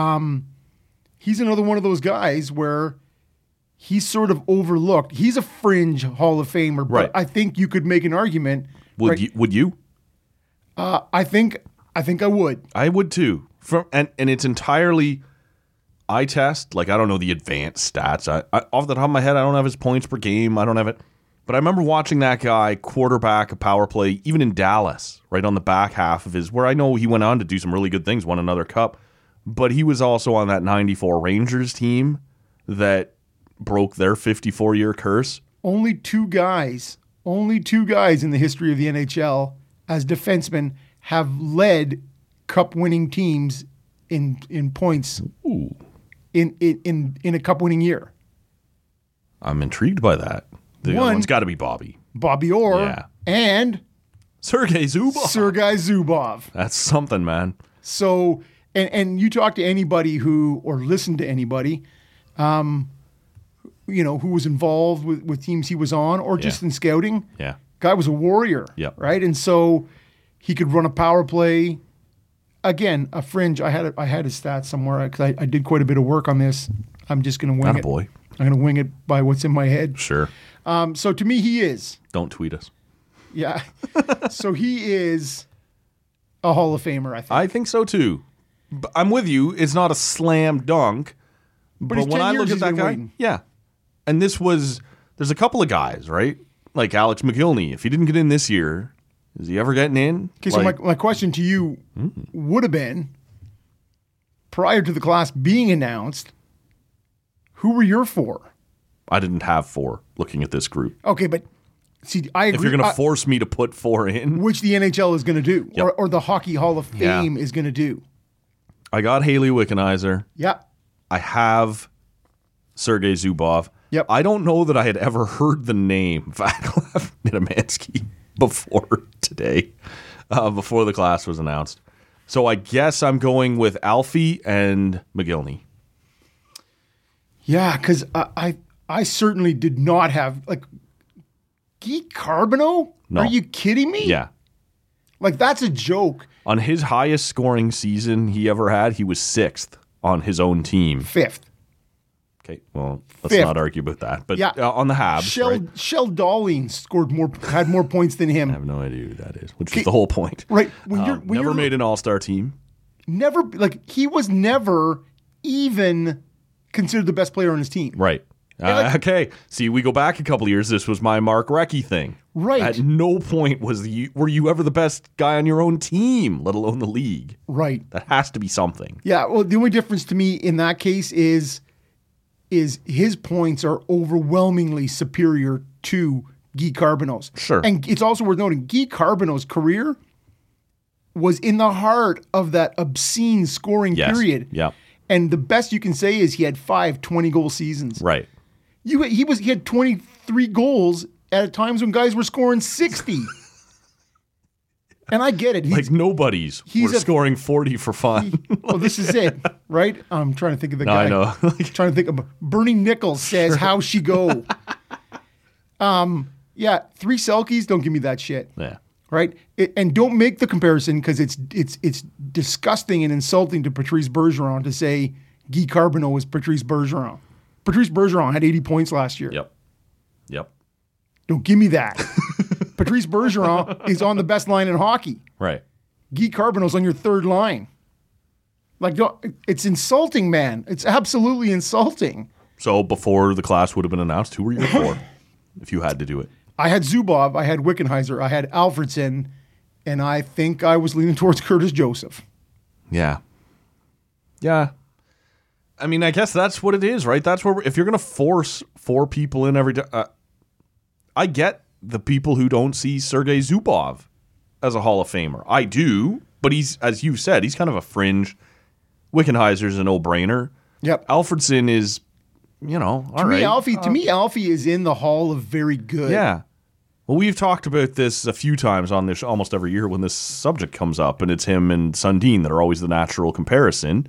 S3: he's another one of those guys where he's sort of overlooked. He's a fringe Hall of Famer, but
S2: Right.
S3: I think you could make an argument.
S2: Would
S3: right?
S2: you? Would you?
S3: Uh, I think I think I would.
S2: I would too. From and and it's entirely eye test. Like I don't know the advanced stats. I, I off the top of my head, I don't have his points per game. I don't have it. But I remember watching that guy quarterback a power play, even in Dallas, right on the back half of his. Where I know he went on to do some really good things, won another cup. But he was also on that ninety-four Rangers team that broke their fifty-four year curse.
S3: Only two guys, only two guys in the history of the N H L as defensemen have led cup-winning teams in in points
S2: Ooh,
S3: in in in, in a cup-winning year.
S2: I'm intrigued by that. The
S3: One-
S2: other one's got to be Bobby.
S3: Bobby Orr
S2: Yeah.
S3: and
S2: Sergei Zubov.
S3: Sergei Zubov.
S2: That's something, man.
S3: So, and and you talk to anybody who, or listen to anybody, um, you know, who was involved with, with teams he was on, or just
S2: Yeah.
S3: in scouting.
S2: Yeah.
S3: Guy was a warrior.
S2: Yep.
S3: Right. And so he could run a power play. Again, a fringe. I had a, I had his stats somewhere because I, I did quite a bit of work on this. I'm just going to wing it.
S2: Attaboy.
S3: I'm going to wing it by what's in my head.
S2: Sure.
S3: Um, so to me, he is.
S2: Don't tweet us.
S3: Yeah. So he is a Hall of Famer, I think.
S2: I think so too. But I'm with you. It's not a slam dunk. But,
S3: he's
S2: when
S3: ten
S2: I
S3: years
S2: look at
S3: he's
S2: that
S3: been
S2: guy,
S3: waiting.
S2: yeah. And this was, there's a couple of guys, right? Like Alex McGillney. If he didn't get in this year, is he ever getting in?
S3: Okay, so
S2: Like,
S3: my, my question to you would have been, prior to the class being announced, who were your four?
S2: I didn't have four looking at this group.
S3: Okay, but see, I agree.
S2: If you're going to
S3: I-
S2: force me to put four in,
S3: which the N H L is going to do,
S2: Yep.
S3: or, or the Hockey Hall of
S2: Yeah.
S3: Fame is going to do.
S2: I got Haley Wickenheiser.
S3: Yeah.
S2: I have Sergei Zubov.
S3: Yep.
S2: I don't know that I had ever heard the name Vaclav Nidomansky. before today, uh, before the class was announced. So I guess I'm going with Alfie and McGillney.
S3: Yeah, because I, I I certainly did not have, like, Guy Carbonneau?
S2: No.
S3: Are you kidding me?
S2: Yeah.
S3: Like, that's a joke.
S2: On his highest scoring season he ever had, he was sixth on his own team.
S3: Fifth.
S2: Okay, well, let's
S3: Fifth.
S2: not argue about that. But
S3: Yeah.
S2: uh, on the Habs,
S3: Shell
S2: right?
S3: Shell Dawling scored more, had more points than him.
S2: I have no idea who that is, which
S3: Okay.
S2: is the whole point.
S3: Right. When
S2: Um,
S3: you're, when
S2: never
S3: you're,
S2: made an all-star team.
S3: Never, like, he was never even considered the best player on his team.
S2: Right. Uh,
S3: like-
S2: okay. See, we go back a couple of years. This was my Mark Recchi thing.
S3: Right.
S2: At no point was you were you ever the best guy on your own team, let alone the league.
S3: Right.
S2: That has to be something.
S3: Yeah, well, the only difference to me in that case is is his points are overwhelmingly superior to Guy Carbonneau's.
S2: Sure.
S3: And it's also worth noting, Guy Carbonneau's career was in the heart of that obscene scoring
S2: Yes.
S3: period.
S2: Yeah.
S3: And the best you can say is he had five twenty-goal seasons.
S2: Right.
S3: You, he was he had twenty-three goals at times when guys were scoring sixty. And I get it. He's,
S2: Like nobody's
S3: he's
S2: were
S3: a-
S2: scoring forty for fun.
S3: well, this is it, right? I'm trying to think of the
S2: No,
S3: guy.
S2: I know.
S3: trying to think of Bernie Nichols says, "How she go?" um, yeah, three Selkies. Don't give me that shit.
S2: Yeah.
S3: Right, it, and don't make the comparison because it's it's it's disgusting and insulting to Patrice Bergeron to say Guy Carbonneau was Patrice Bergeron. Patrice Bergeron had eighty points last year.
S2: Yep. Yep.
S3: Don't give me that. Patrice Bergeron is on the best line in hockey.
S2: Right.
S3: Guy Carbonneau's on your third line. Like, don't- it's insulting, man. It's absolutely insulting.
S2: So before the class would have been announced, who were you for if you had to do it?
S3: I had Zubov, I had Wickenheiser, I had Alfredson, and I think I was leaning towards Curtis Joseph.
S2: Yeah. Yeah. I mean, I guess that's what it is, right? That's where, if you're going to force four people in every day, uh, I get the people who don't see Sergei Zubov as a Hall of Famer. I do, but he's, as you said, he's kind of a fringe. Wickenheiser's a no-brainer.
S3: Yep.
S2: Alfredson is, you know, all
S3: to
S2: right.
S3: me, Alfie, to me, Alfie is in the Hall of Very Good.
S2: Yeah. Well, we've talked about this a few times on this almost every year when this subject comes up, and it's him and Sundin that are always the natural comparison.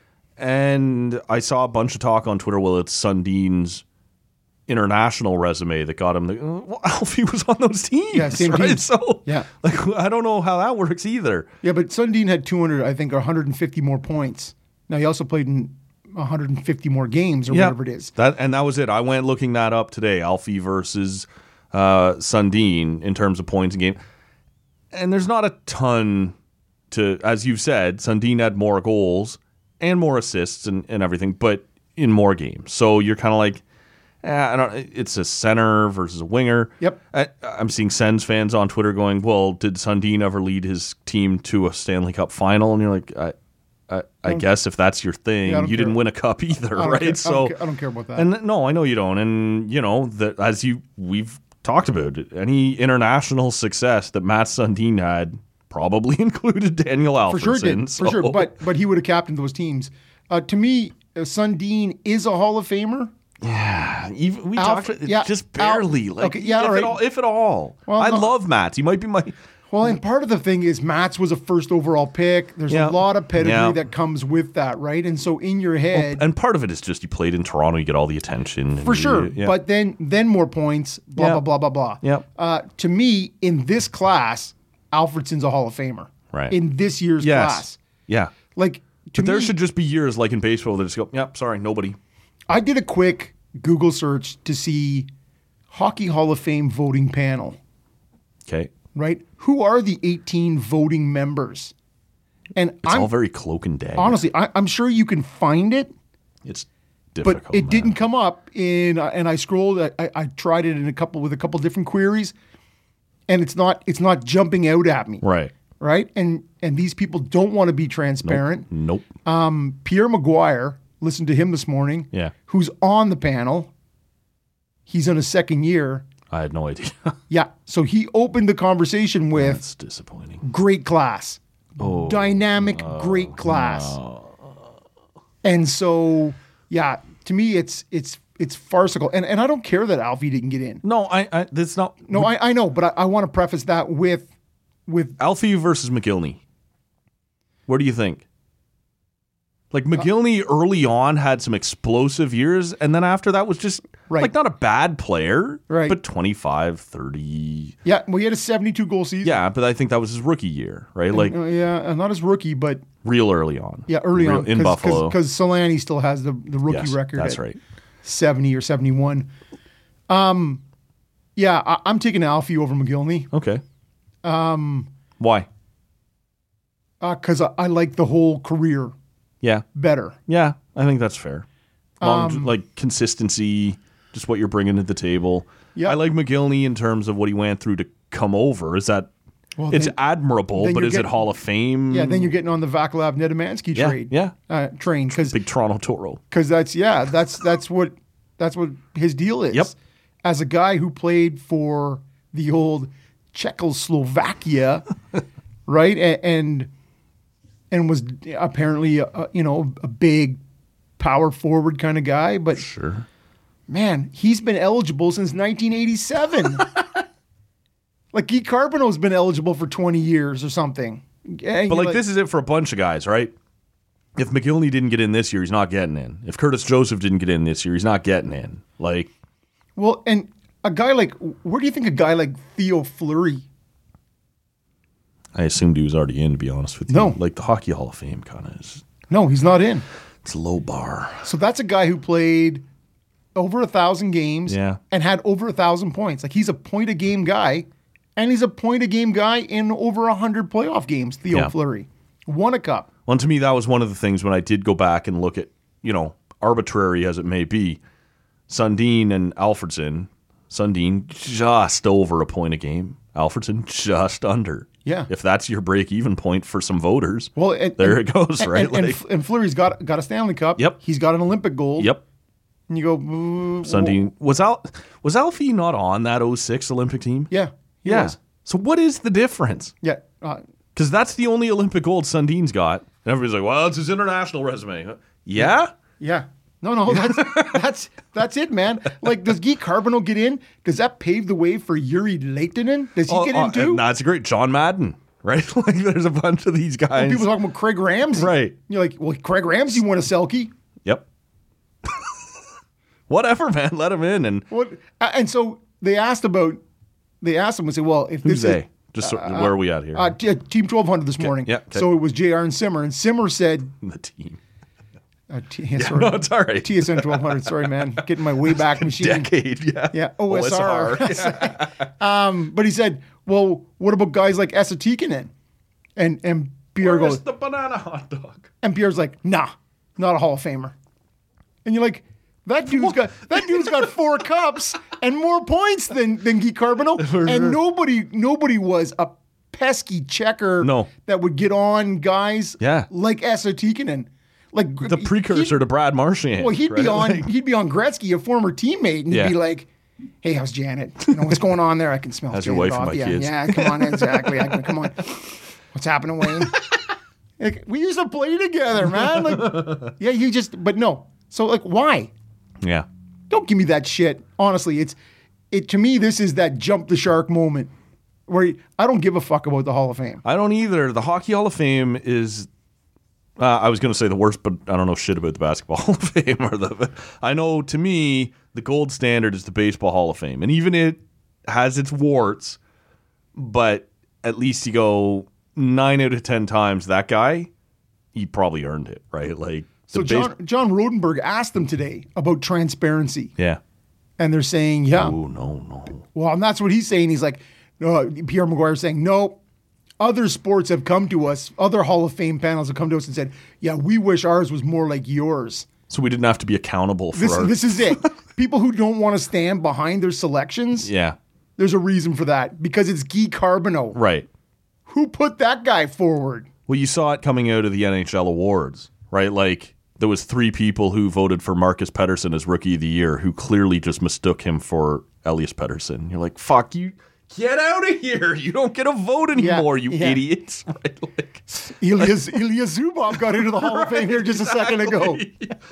S2: And I saw a bunch of talk on Twitter, well, it's Sundin's international resume that got him the. Well, Alfie was on those teams.
S3: Yeah, same
S2: right?
S3: teams.
S2: So,
S3: Yeah.
S2: like, I don't know how that works either.
S3: Yeah, but Sundin had two hundred, I think, one hundred fifty more points. Now, he also played in one hundred fifty more games or
S2: Yeah.
S3: whatever it is.
S2: That and that was it. I went looking that up today. Alfie versus uh, Sundin in terms of points in game, and there's not a ton to, as you've said. Sundin had more goals and more assists and, and everything, but in more games. So you're kind of like, eh, I don't. It's a center versus a winger.
S3: Yep.
S2: I, I'm seeing Sens fans on Twitter going, "Well, did Sundin ever lead his team to a Stanley Cup final?" And you're like, I. I, I guess if that's your thing,
S3: Yeah, I don't
S2: you didn't
S3: care.
S2: win a cup either,
S3: I don't
S2: right?
S3: care- I
S2: So
S3: don't ca- I don't care about that.
S2: And no, I know you don't. And you know that as you we've talked about it, any international success that Matt Sundin had probably included Daniel Alfredson.
S3: For sure did.
S2: so-
S3: For sure. But but he would have captained those teams. Uh, to me, uh, Sundin is a Hall of Famer.
S2: Yeah, even, we
S3: Alfred-
S2: talked
S3: yeah,
S2: just
S3: Al-
S2: barely. like
S3: okay, yeah,
S2: if,
S3: all right.
S2: at all, if at all.
S3: Well,
S2: I
S3: no-
S2: love Matt. He might be my.
S3: Well, and part of the thing is Mats was a first overall pick. There's
S2: Yeah.
S3: a lot of pedigree
S2: Yeah.
S3: that comes with that, right? And so in your head,
S2: And part of it is just you played in Toronto, you get all the attention. and
S3: for sure.
S2: you- yeah.
S3: But then then more points, blah,
S2: Yeah.
S3: blah, blah, blah, blah.
S2: Yep.
S3: Uh, to me, in this class, Alfredson's a Hall of Famer.
S2: Right.
S3: In this year's
S2: yes,
S3: class.
S2: yeah.
S3: Like, to
S2: But there
S3: me,
S2: should just be years like in baseball that just go, yep, sorry, nobody.
S3: I did a quick Google search to see Hockey Hall of Fame voting panel,
S2: Okay.
S3: right? Who are the eighteen voting members? And
S2: It's
S3: I'm
S2: all very cloak and dagger.
S3: honestly, I, I'm sure you can find it,
S2: It's difficult.
S3: but it
S2: man.
S3: didn't come up in. Uh, and I scrolled. I, I- I tried it in a couple with a couple different queries, and it's not. It's not jumping out at me.
S2: Right.
S3: Right. And and these people don't want to be transparent.
S2: Nope.
S3: Pierre Maguire, listened to him this morning.
S2: Yeah.
S3: Who's on the panel? He's in a second year.
S2: I had no idea.
S3: Yeah. So he opened the conversation with
S2: That's disappointing.
S3: great class,
S2: Oh,
S3: dynamic, great class. And so, yeah, to me, it's it's it's farcical, and and I don't care that Alfie didn't get in.
S2: No, I, I that's not.
S3: No, I, I know, but I, I want to preface that with with
S2: Alfie versus McGillney. What do you think? Like McGillney early on had some explosive years, and then after that was just
S3: Right.
S2: like not a bad player,
S3: Right.
S2: but twenty-five, thirty.
S3: yeah. Well, he had a seventy-two goal season.
S2: Yeah, but I think that was his rookie year, right? Like
S3: Uh, yeah, uh, not his rookie, but
S2: real early on.
S3: yeah, early
S2: Real-
S3: on
S2: in Buffalo.
S3: because Solani still has the the rookie
S2: Yes,
S3: record.
S2: that's
S3: at
S2: right.
S3: seventy or seventy-one. Um, yeah, I, I'm taking Alfie over McGillney
S2: Okay. Um, Why?
S3: because I, I like the whole career
S2: Yeah,
S3: better.
S2: yeah, I think that's fair. Long,
S3: Um,
S2: like consistency, just what you're bringing to the table.
S3: Yeah.
S2: I like McGillney in terms of what he went through to come over. Is that
S3: Well,
S2: it's
S3: then-
S2: admirable,
S3: then
S2: but
S3: you're
S2: is it
S3: getting-
S2: Hall of Fame?
S3: Yeah, then you're getting on the Vaclav Nedomansky
S2: Yeah,
S3: trade.
S2: yeah.
S3: uh, train because
S2: Big Toronto Toro.
S3: that's yeah that's that's what that's what his deal is.
S2: Yep.
S3: As a guy who played for the old Czechoslovakia, right, and and, and was apparently a, you know a big power forward kind of guy, but
S2: Sure.
S3: man, he's been eligible since nineteen eighty-seven. Like Guy Carbonneau's been eligible for twenty years or something.
S2: But like, this is it for a bunch of guys, right? If McGillney didn't get in this year, he's not getting in. If Curtis Joseph didn't get in this year, he's not getting in. Like,
S3: well, and a guy like where do you think a guy like Theo Fleury?
S2: I assumed he was already in, to be honest with you.
S3: No.
S2: Like the Hockey Hall of Fame kind of is,
S3: No, he's not in.
S2: it's a low bar.
S3: So that's a guy who played over a thousand games
S2: Yeah.
S3: and had over a thousand points. Like he's a point a game guy, and he's a point a game guy in over a hundred playoff games. Theo
S2: Yeah.
S3: Fleury won a cup.
S2: Well, to me, that was one of the things when I did go back and look at, you know, arbitrary as it may be, Sundin and Alfredson. Sundin just over a point a game. Alfredson just under.
S3: Yeah.
S2: If that's your break-even point for some voters,
S3: Well, and,
S2: there
S3: and-
S2: it goes,
S3: and-
S2: right?
S3: And, and,
S2: Like-
S3: and Fleury's got got a Stanley Cup.
S2: Yep.
S3: He's got an Olympic gold.
S2: Yep.
S3: And you go, "Ooh,
S2: Sundin was Al was Alfie not on that oh six Olympic team?
S3: yeah, he
S2: yeah.
S3: was.
S2: So what is the difference?
S3: Yeah. Uh,
S2: Because that's the only Olympic gold Sundin's got. And everybody's like, "Well, it's his international resume." Yeah.
S3: yeah. No, no, that's that's that's it, man. Like, does Guy Carbonneau get in? Does that pave the way for Yuri Lehtinen? Does he
S2: Oh,
S3: get
S2: oh,
S3: in too?
S2: and that's great. John Madden, right? Like, there's a bunch of these guys.
S3: People talking about Craig Ramsey.
S2: Right.
S3: You're like, well, Craig Ramsey won a Selkie.
S2: Yep. Whatever, man. Let him in. And
S3: What? uh, And so they asked about, they asked him and said, well, if
S2: who's
S3: this
S2: they?
S3: is,
S2: Just so, where are we at here?
S3: uh, t- Team twelve hundred this morning.
S2: yeah, okay.
S3: So it was J R and Simmer, and Simmer said,
S2: the team.
S3: uh, t- yeah, sorry,
S2: No, it's all right.
S3: T S N twelve hundred. Sorry, man, getting my way back machine.
S2: Decade, yeah.
S3: Yeah, O S R.
S2: O S R.
S3: um, but he said, well, what about guys like Esa Tikkanen? And and Pierre
S2: Where's
S3: goes,
S2: the banana hot dog?
S3: and Pierre's like, nah, not a Hall of Famer. And you're like, that dude's got that dude's got four cups and more points than than Guy Carbonneau. And nobody nobody was a pesky checker
S2: No.
S3: that would get on guys
S2: Yeah.
S3: like Esa Tikkanen. Like
S2: The precursor to Brad Marchand.
S3: Well, he'd be
S2: right?
S3: on
S2: Like,
S3: he'd be on Gretzky, a former teammate, and
S2: Yeah.
S3: he'd be like, "Hey, how's Janet? You know what's going on there? I can smell
S2: How's
S3: Janet
S2: your wife and
S3: off.
S2: my
S3: yeah,
S2: kids?"
S3: yeah, come on, exactly. I can come on. What's happening, Wayne? Like, we used to play together, man. Like, yeah, you just, but no. So, like, why?
S2: yeah.
S3: Don't give me that shit. Honestly, it's it to me. This is that jump the shark moment where I don't give a fuck about the Hall of Fame.
S2: I don't either. The Hockey Hall of Fame is. Uh, I was going to say the worst, but I don't know shit about the Basketball Hall of Fame. Or the. I know to me the gold standard is the Baseball Hall of Fame, and even it has its warts, but at least you go nine out of ten times that guy, he probably earned it, right? Like
S3: So
S2: the
S3: John
S2: base-
S3: John Rodenberg asked them today about transparency,
S2: yeah.
S3: and they're saying, yeah.
S2: Oh no no.
S3: Well, and that's what he's saying. He's like, no, Pierre McGuire's saying, no, other sports have come to us, other Hall of Fame panels have come to us and said, yeah, we wish ours was more like yours.
S2: So we didn't have to be accountable for
S3: This,
S2: our.
S3: this is it. People who don't want to stand behind their selections,
S2: yeah.
S3: there's a reason for that, because it's Guy Carbonneau.
S2: Right.
S3: Who put that guy forward?
S2: Well, you saw it coming out of the N H L awards, right? Like there was three people who voted for Marcus Pettersson as Rookie of the Year who clearly just mistook him for Elias Pettersson. You're like, fuck you. Get out of here. You don't get a vote anymore,
S3: Yeah,
S2: you
S3: yeah.
S2: idiots. Right? Like,
S3: Ilya, Ilya Zubov got into the Hall of Fame here just a second ago.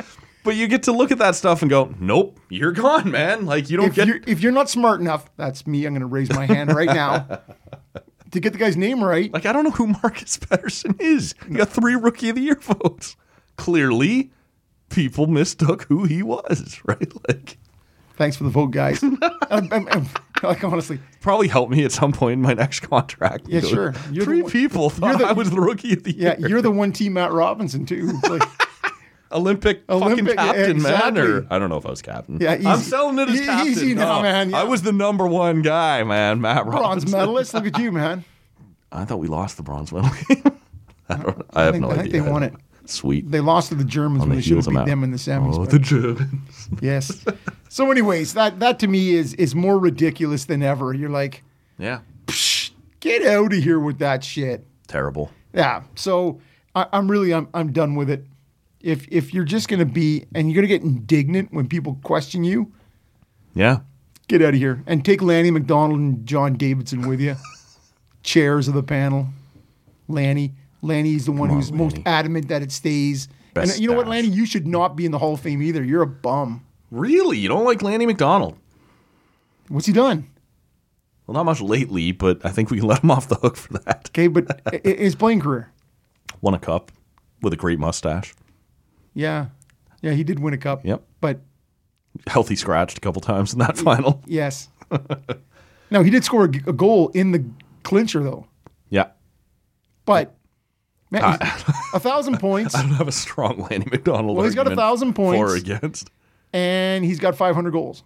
S2: But you get to look at that stuff and go, nope, you're gone, man. Like, you don't
S3: If
S2: get...
S3: you're, if you're not smart enough, that's me. I'm going to raise my hand right now to get the guy's name right.
S2: Like, I don't know who Marcus Pettersson is. He got three Rookie of the Year votes. Clearly, people mistook who he was, right? Like,
S3: Thanks for the vote, guys. I'm, I'm, I'm, like, honestly.
S2: Probably help me at some point in my next contract.
S3: Yeah,
S2: Go,
S3: sure. You're
S2: three
S3: one,
S2: people thought
S3: the,
S2: I was the Rookie of the Year.
S3: Yeah, you're the one team Matt Robinson, too. Like,
S2: Olympic,
S3: Olympic
S2: fucking captain,
S3: exactly.
S2: man. Or I don't know if I was captain.
S3: Yeah,
S2: I'm selling it as
S3: e-
S2: captain.
S3: Easy now,
S2: No,
S3: man. Yeah.
S2: I was the number one guy, man. Matt
S3: Bronze
S2: Robinson.
S3: medalist. Look at you, man.
S2: I thought we lost the bronze medal game. I don't. I,
S3: I
S2: have
S3: think,
S2: no
S3: I
S2: idea.
S3: think they won it.
S2: Sweet.
S3: They lost to the Germans
S2: On
S3: when
S2: the
S3: they should have
S2: heels of
S3: beat
S2: Matt.
S3: them in the semis.
S2: Oh,
S3: but-
S2: the Germans.
S3: Yes. So, anyways, that that to me is is more ridiculous than ever. You're like,
S2: Yeah.
S3: Psh, get out of here with that shit.
S2: Terrible.
S3: Yeah. So I, I'm really I'm I'm done with it. If if you're just gonna be and you're gonna get indignant when people question you,
S2: Yeah.
S3: get out of here and take Lanny McDonald and John Davidson with you. Chairs of the panel. Lanny. Lanny's the one
S2: Come on,
S3: who's most
S2: Lanny.
S3: adamant that it stays.
S2: Best
S3: and you know what,
S2: stash.
S3: Lanny? You should not be in the Hall of Fame either. You're a bum.
S2: Really? You don't like Lanny McDonald?
S3: What's he done?
S2: Well, not much lately, but I think we can let him off the hook for that.
S3: Okay, but i- i- his playing career.
S2: Won a cup with a great mustache.
S3: Yeah. Yeah, he did win a cup.
S2: Yep.
S3: But
S2: Healthy scratched a couple times in that final.
S3: yes. No, he did score a, g- a goal in the clincher, though.
S2: Yeah.
S3: But, man, he's- a thousand points,
S2: I don't have a strong Lanny McDonald
S3: Well, he's got a
S2: argument
S3: thousand points.
S2: for or against.
S3: and he's got five hundred goals.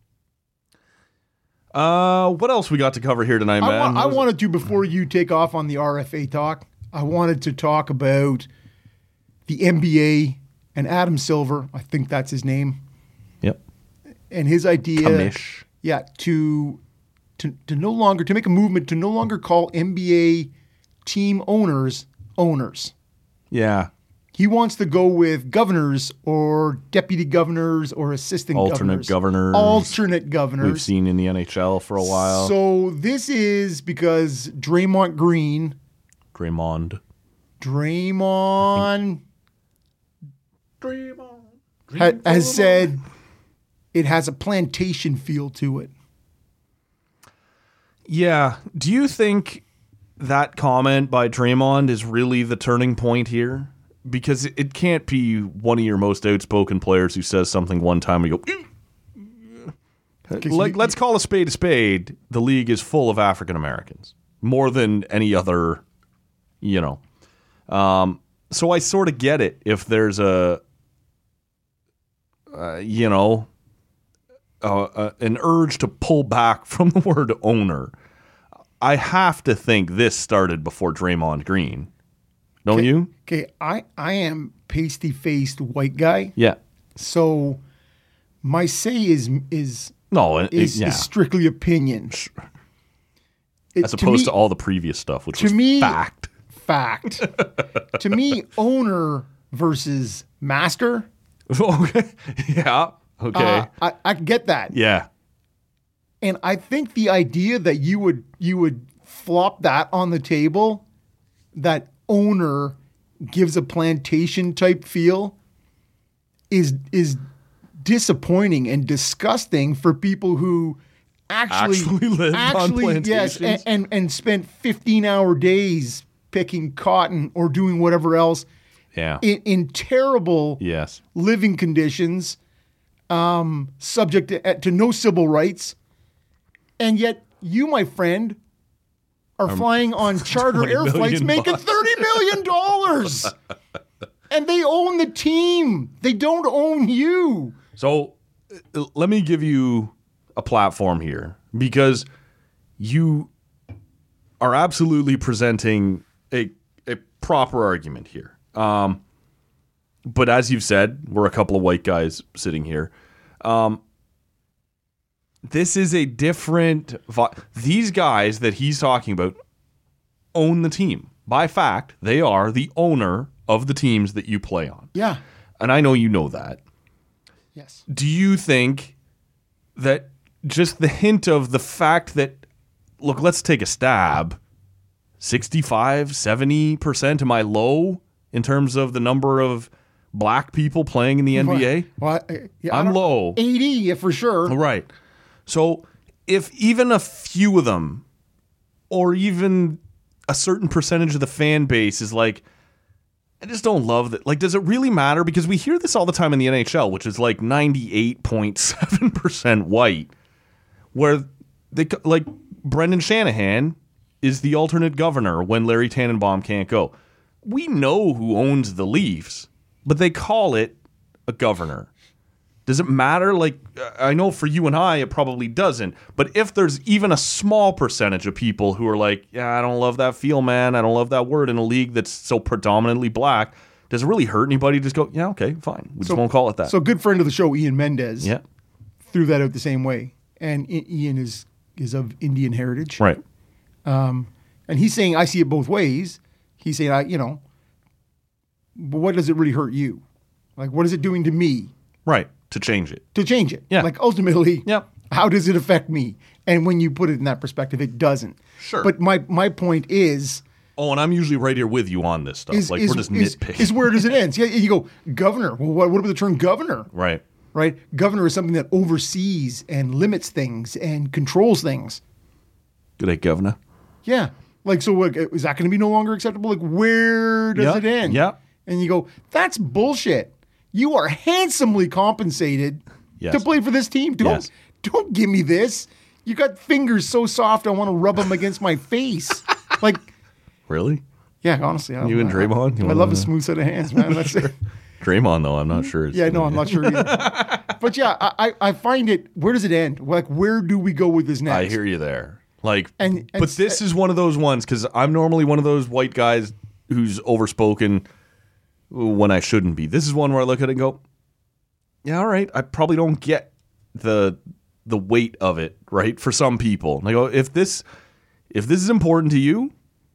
S2: Uh, what else we got to cover here tonight,
S3: I,
S2: man?
S3: wa- I
S2: What was it?
S3: wanted to, before you take off on the R F A talk, I wanted to talk about the N B A and Adam Silver. I think that's his name.
S2: Yep.
S3: And his idea.
S2: Kamish.
S3: Yeah, to to to no longer to make a movement to no longer call N B A team owners owners.
S2: Yeah.
S3: He wants to go with governors or deputy governors or assistant
S2: Alternate
S3: governors.
S2: governors.
S3: Alternate governors.
S2: We've seen in the N H L for a while.
S3: So this is because Draymond Green,
S2: Draymond.
S3: Draymond, ha- has said it has a plantation feel to it.
S2: Yeah. Do you think that comment by Draymond is really the turning point here? Because it- it can't be one of your most outspoken players who says something one time and you go, like, let's call a spade a spade. The league is full of African Americans, more than any other, you know. Um, so I sort of get it if there's a, uh, you know, uh, uh, an urge to pull back from the word owner. I have to think this started before Draymond Green. Don't
S3: Okay,
S2: you?
S3: Okay, I, I am pasty-faced white guy,
S2: Yeah.
S3: so my say is is
S2: No, it,
S3: is,
S2: it- yeah.
S3: is strictly opinion. It-
S2: As opposed
S3: me-
S2: to all the previous stuff, which
S3: to
S2: was
S3: me-
S2: fact.
S3: fact. To me, owner versus master.
S2: Okay. Yeah. Okay.
S3: uh, I, I get that,
S2: yeah.
S3: and I think the idea that you would you would flop that on the table, that owner gives a plantation type feel, is is disappointing and disgusting for people who actually
S2: Actually lived on
S3: actually, yes, and,
S2: plantations.
S3: and and spent fifteen hour days picking cotton or doing whatever else
S2: Yeah.
S3: in, in terrible
S2: yes.
S3: living conditions, um, subject to, to no civil rights, and yet you, my friend, are flying on charter
S2: twenty
S3: air flights,
S2: million
S3: making
S2: bucks.
S3: thirty million dollars, and they own the team. They don't own you.
S2: So uh, let me give you a platform here because you are absolutely presenting a, a proper argument here. Um, but as you've said, we're a couple of white guys sitting here. Um, this is a different... Vi- These guys that he's talking about own the team. By fact, they are the owner of the teams that you play on.
S3: Yeah.
S2: And I know you know that.
S3: Yes.
S2: Do you think that just the hint of the fact that, look, let's take a stab, sixty-five, seventy percent, am I low in terms of the number of black people playing in the N B A?
S3: Well, I- yeah, I
S2: I'm
S3: don't-
S2: low.
S3: eighty, yeah, for sure.
S2: Right. So if even a few of them, or even a certain percentage of the fan base is like, I just don't love that. Like, does it really matter? Because we hear this all the time in the N H L, which is like ninety-eight point seven percent white, where they like Brendan Shanahan is the alternate governor when Larry Tannenbaum can't go. We know who owns the Leafs, but they call it a governor. Does it matter? Like, I know for you and I, it probably doesn't. But if there's even a small percentage of people who are like, yeah, I don't love that feel, man. I don't love that word in a league that's so predominantly black. Does it really hurt anybody to just go, yeah, okay, fine. We just won't call it that.
S3: So, good friend of the show, Ian Mendez,
S2: yeah.
S3: threw that out the same way. And I- Ian is is of Indian heritage.
S2: Right.
S3: Um, and he's saying, I see it both ways. He's saying, I, you know, but what does it really hurt you? Like, what is it doing to me?
S2: Right. To change it.
S3: To change it.
S2: Yeah.
S3: Like, ultimately,
S2: Yep.
S3: how does it affect me? And when you put it in that perspective, it doesn't.
S2: Sure.
S3: But my, my point is...
S2: Oh, and I'm usually right here with you on this stuff.
S3: Is,
S2: like,
S3: is,
S2: we're just
S3: is,
S2: nitpicking.
S3: is where does it end? Yeah, you go, governor. Well, what, what about the term governor?
S2: Right.
S3: Right? Governor is something that oversees and limits things and controls things.
S2: Good day, governor.
S3: Yeah. Like, so what, is that going to be no longer acceptable? Like, where does
S2: Yeah,
S3: it end?
S2: yeah.
S3: And you go, that's bullshit. You are handsomely compensated
S2: Yes.
S3: to play for this team. Don't,
S2: Yes.
S3: don't give me this. You got fingers so soft, I want to rub them against my face. Like,
S2: Really?
S3: yeah, honestly. I,
S2: You and Draymond? You
S3: I, I
S2: wanna-
S3: love a smooth set of hands, man. That's it.
S2: Draymond, though, I'm not sure. It's
S3: Yeah, no, I'm not sure either. But yeah, I, I I find it, where does it end? Like, where do we go with this next?
S2: I hear you there. Like,
S3: And- and
S2: but
S3: s-
S2: this is one of those ones because I'm normally one of those white guys who's overspoken when I shouldn't be. This is one where I look at it and go, yeah, all right. I probably don't get the the weight of it, right? For some people, and I go, if this if this is important to you,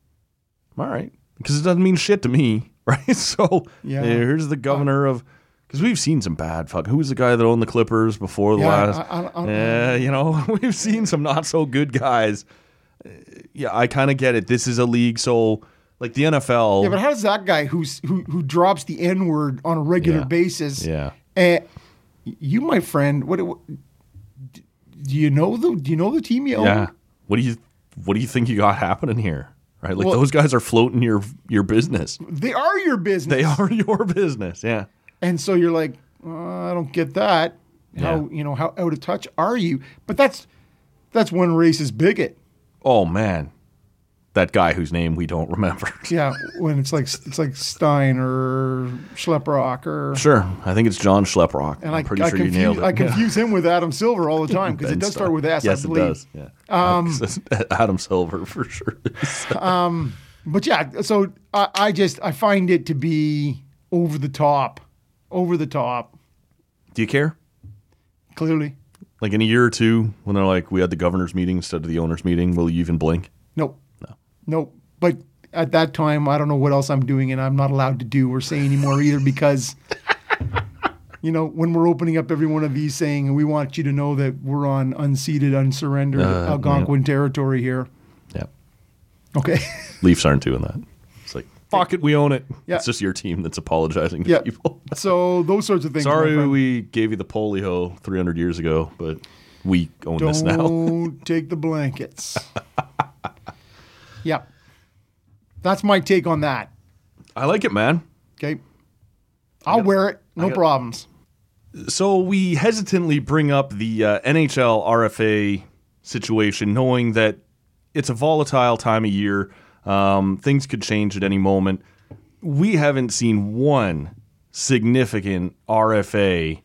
S2: all right, because it doesn't mean shit to me, right? So
S3: Yeah.
S2: here's the governor of. Because we've seen some bad fuck. Who was the guy that owned the Clippers before the
S3: Yeah,
S2: last?
S3: I- I- I-
S2: Yeah, you know, we've seen some not so good guys. Uh, Yeah, I kind of get it. This is a league, so like the N F L.
S3: Yeah, but how does that guy who's who who drops the N word on a regular
S2: Yeah.
S3: basis?
S2: Yeah.
S3: And you, my friend, what, what do you know the do you know the team you own?
S2: Yeah. What do you What do you think you got happening here? Right, like
S3: Well-
S2: those guys are floating your your business.
S3: They are your business.
S2: They are your business. Yeah.
S3: And so you're like, uh, I don't get that. How
S2: Yeah.
S3: you know how out of touch are you? But that's that's one racist bigot.
S2: Oh man, that guy whose name we don't remember.
S3: Yeah, when it's like it's like Stein or Schleprock or
S2: Sure, I think it's John Schleprock.
S3: and
S2: I'm
S3: I,
S2: pretty
S3: I
S2: sure you
S3: confuse
S2: nailed it.
S3: I confuse him with Adam Silver all the time because it
S2: Ben
S3: does
S2: Starr.
S3: start with S.
S2: Yes,
S3: I believe.
S2: it does. Yeah. Um, Adam Silver for sure.
S3: But yeah, so I, I just I find it to be over the top, over the top.
S2: Do you care?
S3: Clearly,
S2: Like in a year or two, when they're like, we had the governor's meeting instead of the owner's meeting, will you even blink?
S3: nope, no, nope. But at that time, I don't know what else I'm doing, and I'm not allowed to do or say anymore either because, you know, when we're opening up every one of these, saying we want you to know that we're on unceded, unsurrendered
S2: Uh,
S3: Algonquin territory here.
S2: Yeah.
S3: Okay.
S2: Leafs aren't doing that. It's like, fuck it, we own it.
S3: Yeah.
S2: It's just your team that's apologizing to
S3: Yeah.
S2: people.
S3: So those sorts of things. my
S2: Sorry
S3: friend.
S2: we gave you the polio three hundred years ago, but we own this now.
S3: Don't take the blankets. Yeah. That's my take on that.
S2: I like it, man.
S3: Okay. I'll wear it. No
S2: got-
S3: problems.
S2: So we hesitantly bring up the uh, N H L R F A situation, knowing that it's a volatile time of year. Um, things could change at any moment. We haven't seen one significant R F A.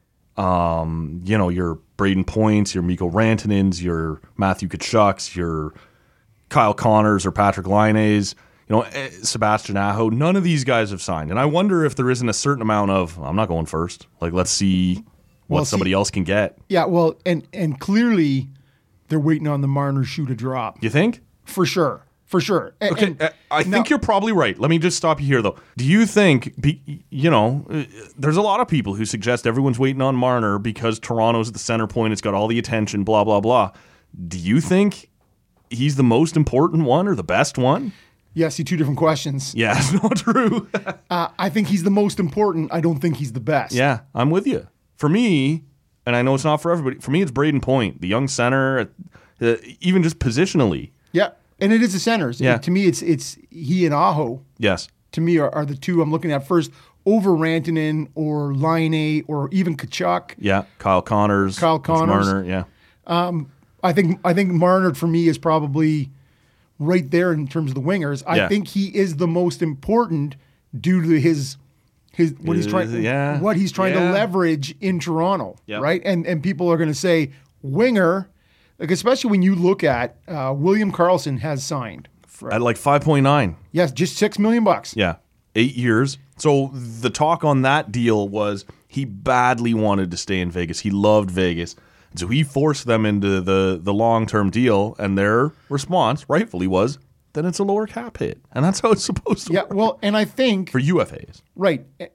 S2: Um, you know, your Braden Points, your Mikko Rantanens, your Matthew Tkachuk's, your Kyle Connors or Patrick Laine's, you know, eh, Sebastian Aho. None of these guys have signed. And I wonder if there isn't a certain amount of, I'm not going first. Like, let's see what
S3: Well, see-
S2: somebody else can get.
S3: Yeah, well, and and clearly they're waiting on the Marner shoe to drop.
S2: You think?
S3: For sure. For sure. A-
S2: Okay,
S3: and-
S2: uh, I
S3: now-
S2: think you're probably right. Let me just stop you here, though. Do you think, be, you know, uh, there's a lot of people who suggest everyone's waiting on Marner because Toronto's the center point, it's got all the attention, blah, blah, blah. Do you think he's the most important one or the best one?
S3: Yeah, see, two different questions.
S2: Yeah, it's not true.
S3: uh, I think he's the most important. I don't think he's the best.
S2: Yeah, I'm with you. For me, and I know it's not for everybody, for me it's Braden Point, the young center, uh, even just positionally.
S3: Yeah, and it is the centers.
S2: Yeah.
S3: To me, it's it's he and Aho.
S2: Yes.
S3: To me, are, are the two I'm looking at first over Rantanen or Laine or even Kachuk.
S2: Yeah, Kyle Connors.
S3: Kyle Connors.
S2: Marner, yeah.
S3: Um, I think I think Marner for me is probably right there in terms of the wingers. I
S2: Yeah.
S3: think he is the most important due to his his what he's trying
S2: yeah.
S3: what he's trying
S2: Yeah.
S3: to leverage in Toronto,
S2: Yep.
S3: right? And and people are going to say winger, like especially when you look at uh, William Karlsson has signed for,
S2: At like five point nine.
S3: yes, just six million bucks.
S2: Yeah, eight years. So the talk on that deal was he badly wanted to stay in Vegas. He loved Vegas. And so he forced them into the, the long-term deal, and their response, rightfully, was, then it's a lower cap hit. And that's how it's supposed to
S3: Yeah,
S2: work.
S3: well, and I think
S2: For U F As.
S3: right, eh,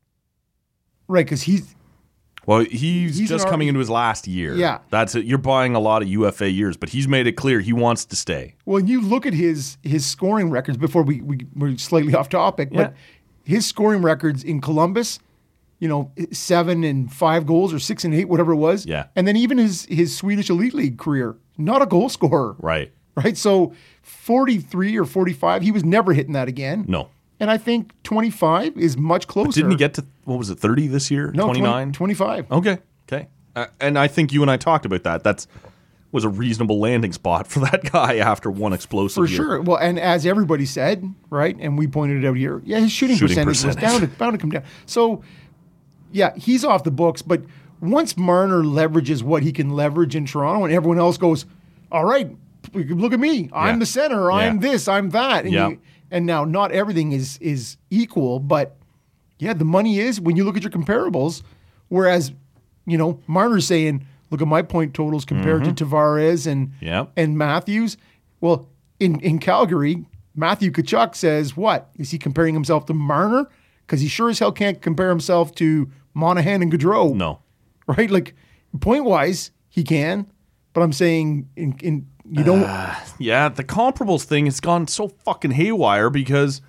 S3: right, because he's
S2: Well, he's,
S3: He's
S2: just
S3: an
S2: coming
S3: R-
S2: into his last year.
S3: Yeah.
S2: That's it. You're buying a lot of U F A years, but he's made it clear he wants to stay.
S3: Well, you look at his his scoring records before we, we we're slightly off topic, but his scoring records in Columbus, you know, seven and five goals or six and eight, whatever it was.
S2: Yeah.
S3: And then even his his Swedish Elite League career, not a goal scorer.
S2: Right.
S3: Right. So forty-three or forty-five, he was never hitting that again.
S2: No.
S3: And I think twenty-five is much closer.
S2: But didn't he get to, what was it, thirty this year?
S3: no,
S2: twenty-nine?
S3: twenty, twenty-five.
S2: Okay. Okay. Uh, and I think you and I talked about that. That's was a reasonable landing spot for that guy after one explosive
S3: For
S2: year.
S3: sure. Well, and as everybody said, right, and we pointed it out here, yeah, his shooting,
S2: Shooting
S3: percentage, was
S2: percentage.
S3: down, to, bound to come down. So, yeah, he's off the books. But once Marner leverages what he can leverage in Toronto, and everyone else goes, all right, look at me, I'm
S2: Yeah.
S3: the center, I'm
S2: Yeah.
S3: this, I'm that, and,
S2: Yeah.
S3: you, and now not everything is is equal, but yeah, the money is when you look at your comparables. Whereas, you know, Marner's saying, look at my point totals compared to Tavares and
S2: Yep.
S3: and Matthews. Well, in, in Calgary, Matthew Tkachuk says, what? Is he comparing himself to Marner? Because he sure as hell can't compare himself to Monahan and Gaudreau.
S2: No.
S3: Right? Like, point-wise, he can. But I'm saying in, in you don't...
S2: Yeah, the comparables thing has gone so fucking haywire because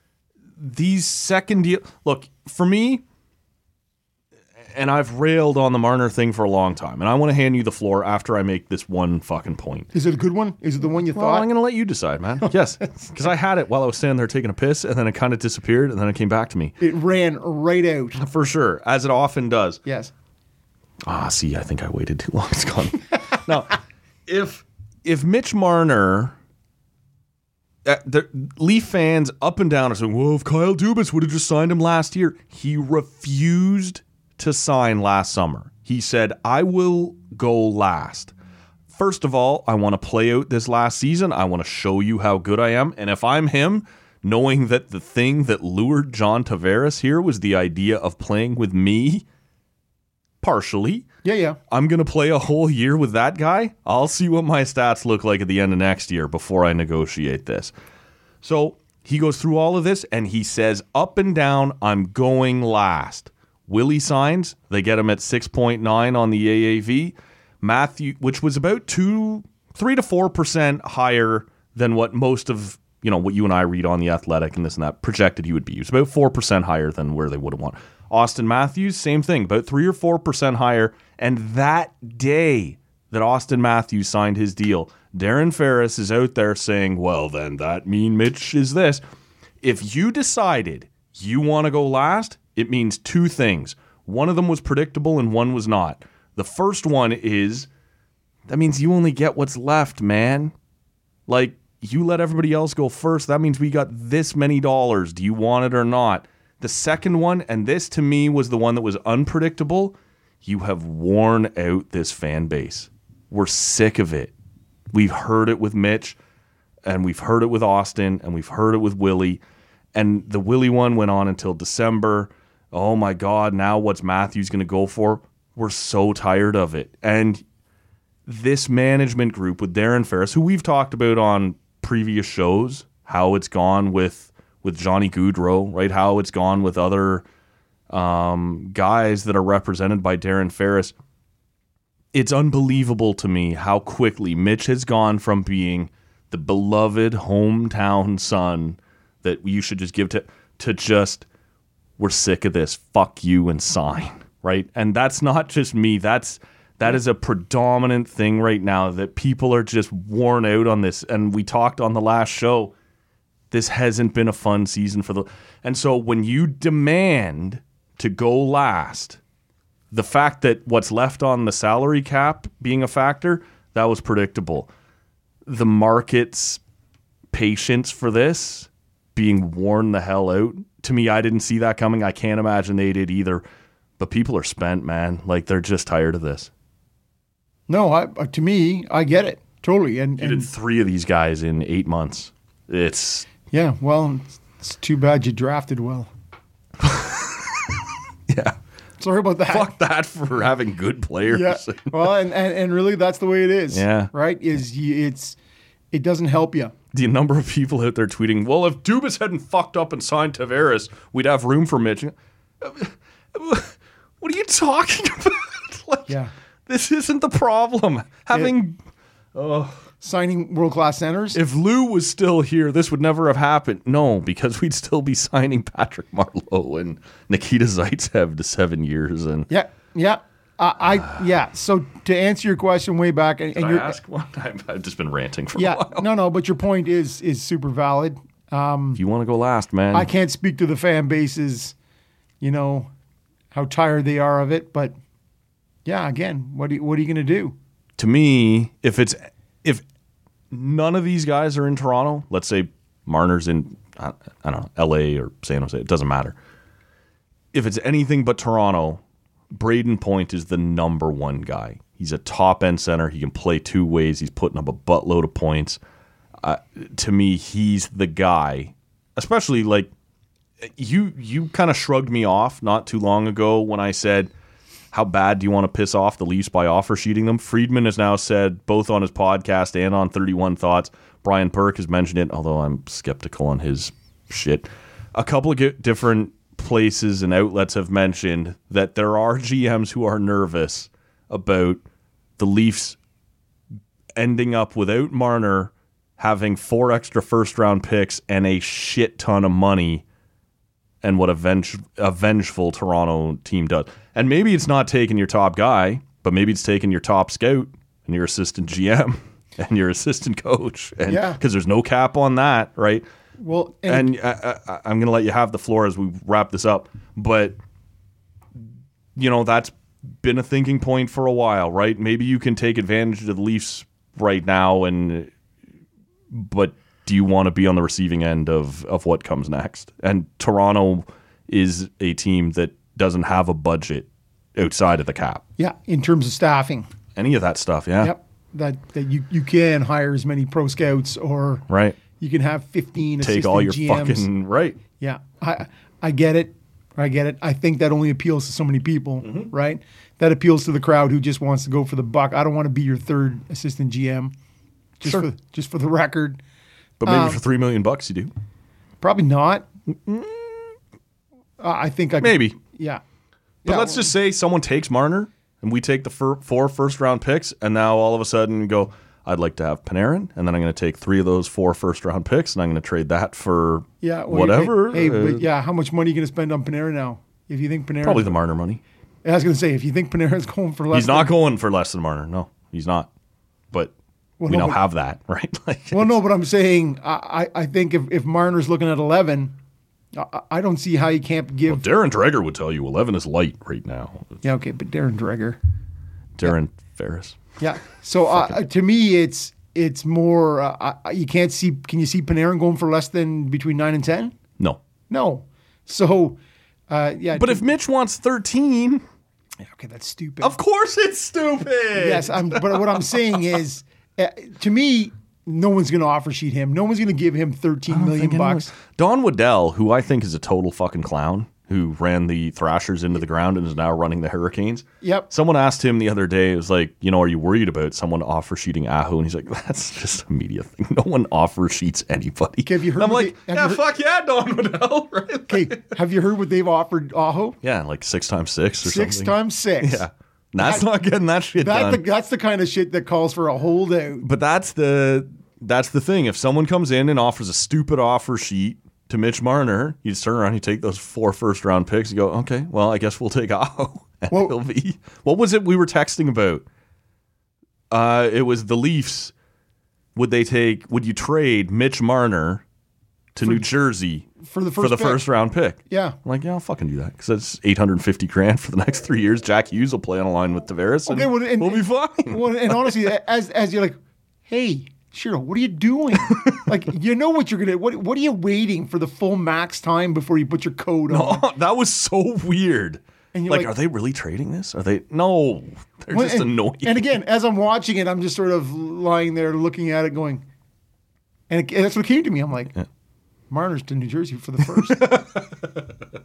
S2: these second deal. Look, for me, and I've railed on the Marner thing for a long time, and I want to hand you the floor after I make this one fucking point.
S3: Is it a good one? Is it the one you
S2: Well,
S3: thought?
S2: I'm going to let you decide, man. Yes, because I had it while I was standing there taking a piss, and then it kind of disappeared, and then it came back to me.
S3: It ran right out.
S2: For sure, as it often does.
S3: Yes.
S2: Ah, see, I think I waited too long. It's gone. Now, if if Mitch Marner, uh, the Leaf fans up and down are saying, well, if Kyle Dubas would have just signed him last year, he refused to sign last summer. He said, I will go last. First of all, I want to play out this last season. I want to show you how good I am. And if I'm him, knowing that the thing that lured John Tavares here was the idea of playing with me, partially,
S3: Yeah, yeah.
S2: I'm going to play a whole year with that guy. I'll see what my stats look like at the end of next year before I negotiate this. So he goes through all of this and he says, up and down, I'm going last. Willie signs. They get him at six point nine on the A A V. Matthew, which was about two, three to four percent higher than what most of, you know, what you and I read on The Athletic and this and that projected he would be. It was about four percent higher than where they would have won. Austin Matthews, same thing, about three or four percent higher. And that day that Austin Matthews signed his deal, Darren Ferris is out there saying, well, then that mean Mitch is this. If you decided you want to go last, it means two things. One of them was predictable and one was not. The first one is, that means you only get what's left, man. Like, you let everybody else go first. That means we got this many dollars. Do you want it or not? The second one, and this to me was the one that was unpredictable, you have worn out this fan base. We're sick of it. We've heard it with Mitch, and we've heard it with Austin, and we've heard it with Willie. And the Willie one went on until December. Oh my God, now what's Matthews going to go for? We're so tired of it. And this management group with Darren Ferris, who we've talked about on previous shows, how it's gone with with Johnny Gaudreau, right? How it's gone with other um, guys that are represented by Darren Ferris. It's unbelievable to me how quickly Mitch has gone from being the beloved hometown son that you should just give to, to just, we're sick of this, fuck you and sign, right? And that's not just me. That's that is a predominant thing right now, that people are just worn out on this. And we talked on the last show, this hasn't been a fun season for the... And so when you demand to go last, the fact that what's left on the salary cap being a factor, that was predictable. The market's patience for this being worn the hell out, to me, I didn't see that coming. I can't imagine they did either. But people are spent, man. Like, they're just tired of this.
S3: No, I, uh, to me, I get it totally. And,
S2: You
S3: and
S2: did three of these guys in eight months. It's
S3: yeah, well, it's too bad you drafted well.
S2: yeah.
S3: Sorry about that.
S2: Fuck that for having good players.
S3: Yeah. Well, and, and, and really, that's the way it is.
S2: Yeah.
S3: Right? Is you, it's it doesn't help you.
S2: The number of people out there tweeting, well, if Dubas hadn't fucked up and signed Tavares, we'd have room for Mitch. What are you talking about? Like,
S3: Yeah.
S2: this isn't the problem. Having
S3: Signing world class centers.
S2: if Lou was still here, this would never have happened. No, because we'd still be signing Patrick Marleau and Nikita Zaitsev to seven years. And
S3: yeah, yeah. Uh, I yeah. So to answer your question way back, and, and
S2: Did I
S3: you're
S2: ask one time? I've just been ranting for
S3: yeah,
S2: a while.
S3: no, no. But your point is is super valid.
S2: If you want to go last, man.
S3: I can't speak to the fan bases, you know, how tired they are of it. But yeah, again, what are you, what are you going to do?
S2: To me, if it's if none of these guys are in Toronto, let's say Marner's in I, I don't know L A or San Jose, it doesn't matter. If it's anything but Toronto, Braden Point is the number one guy. He's a top end center. He can play two ways. He's putting up a buttload of points. Uh, to me, he's the guy. Especially like you, you kind of shrugged me off not too long ago when I said, how bad do you want to piss off the Leafs by offer sheeting them? Friedman has now said, both on his podcast and on thirty-one Thoughts, Brian Perk has mentioned it, although I'm skeptical on his shit. A couple of g- different places and outlets have mentioned that there are G Ms who are nervous about the Leafs ending up without Marner, having four extra first-round picks and a shit ton of money, and what a, venge- a vengeful Toronto team does. And maybe it's not taking your top guy, but maybe it's taking your top scout and your assistant G M and your assistant coach. And
S3: Yeah.
S2: because there's no cap on that, right?
S3: Well, and,
S2: And I, I, I'm going to let you have the floor as we wrap this up. But, you know, that's been a thinking point for a while, right? Maybe you can take advantage of the Leafs right now, and but do you want to be on the receiving end of, of what comes next? And Toronto is a team that doesn't have a budget outside of the cap.
S3: yeah, in terms of staffing.
S2: Any of that stuff, yeah.
S3: Yep. That that you, you can hire as many pro scouts, or
S2: Right.
S3: you can have fifteen
S2: Take
S3: assistant
S2: all your
S3: G Ms.
S2: fucking, right.
S3: Yeah, I I get it. I get it. I think that only appeals to so many people,
S2: Mm-hmm.
S3: right? That appeals to the crowd who just wants to go for the buck. I don't want to be your third assistant G M. Just
S2: Sure.
S3: for just for the record.
S2: But maybe
S3: Um,
S2: for three million bucks you do.
S3: Probably not. Uh, I think I could-
S2: Maybe.
S3: Yeah.
S2: But
S3: Yeah,
S2: let's just say someone takes Marner and we take the fir- four first round picks, and now all of a sudden go, I'd like to have Panarin, and then I'm going to take three of those four first round picks, and I'm going to trade that for
S3: yeah, well,
S2: whatever.
S3: Hey, hey,
S2: Uh,
S3: but yeah, how much money are you going to spend on Panarin now? If you think Panarin,
S2: Probably the Marner money.
S3: I was going to say, if you think Panarin's going for less,
S2: He's not
S3: than,
S2: going for less than Marner. No, he's not. But
S3: Well,
S2: we
S3: no,
S2: now
S3: but-
S2: have that, right? Like,
S3: Well, no, but I'm saying I, I I think if, if Marner's looking at eleven, I, I don't see how you can't give.
S2: Darren Dreger would tell you eleven is light right now.
S3: Yeah, okay, but Darren Dreger.
S2: Darren Ferris.
S3: Yeah. So uh, to me, it's it's more. Uh, uh, you can't see. Can you see Panarin going for less than between nine and ten?
S2: No.
S3: No. So, uh, yeah.
S2: But if Mitch wants thirteen,
S3: yeah, okay, that's stupid.
S2: of course it's stupid.
S3: Yes, I'm, but what I'm saying is, uh, to me, no one's going to offer sheet him. No one's going to give him thirteen million bucks.
S2: Don Waddell, who I think is a total fucking clown, who ran the Thrashers into the ground and is now running the Hurricanes.
S3: Yep.
S2: Someone asked him the other day, it was like, you know, are you worried about someone offer sheeting Aho? And he's like, that's just a media thing. No one offer sheets anybody.
S3: Okay, have you heard
S2: And I'm
S3: what
S2: like,
S3: they- have
S2: yeah,
S3: you heard-
S2: fuck yeah, Don Waddell. Right?
S3: Okay, have you heard what they've offered Aho?
S2: Yeah, like six times six or
S3: Six
S2: something.
S3: times six.
S2: Yeah. And that's
S3: That-
S2: not getting that shit
S3: That
S2: done.
S3: the, that's the kind of shit that calls for a holdout.
S2: But that's the that's the thing. If someone comes in and offers a stupid offer sheet to Mitch Marner, you just turn around, you take those four first round picks, you go, okay, well, I guess we'll take Aho. And
S3: Well-
S2: it'll be, what was it we were texting about? Uh, it was the Leafs. Would they take, would you trade Mitch Marner to New Jersey
S3: for the
S2: for
S3: first
S2: the
S3: pick.
S2: first round pick?
S3: Yeah.
S2: I'm like, yeah, I'll fucking do that because that's eight hundred fifty grand for the next three years. Jack Hughes will play on a line with Tavares, and
S3: Okay, well, and-
S2: we'll be fine.
S3: Well, and honestly, as as you're like, hey, Shiro, what are you doing? Like, you know what you're gonna. What What are you waiting for the full max time before you put your code on?
S2: Oh, that was so weird.
S3: And you're
S2: Like,
S3: like-
S2: are they really trading this? Are they? No, they're
S3: Well,
S2: just
S3: and,
S2: annoying.
S3: And again, as I'm watching it, I'm just sort of lying there looking at it, going, and, it, and that's what came to me. I'm like,
S2: Yeah.
S3: Marner's to New Jersey for the first.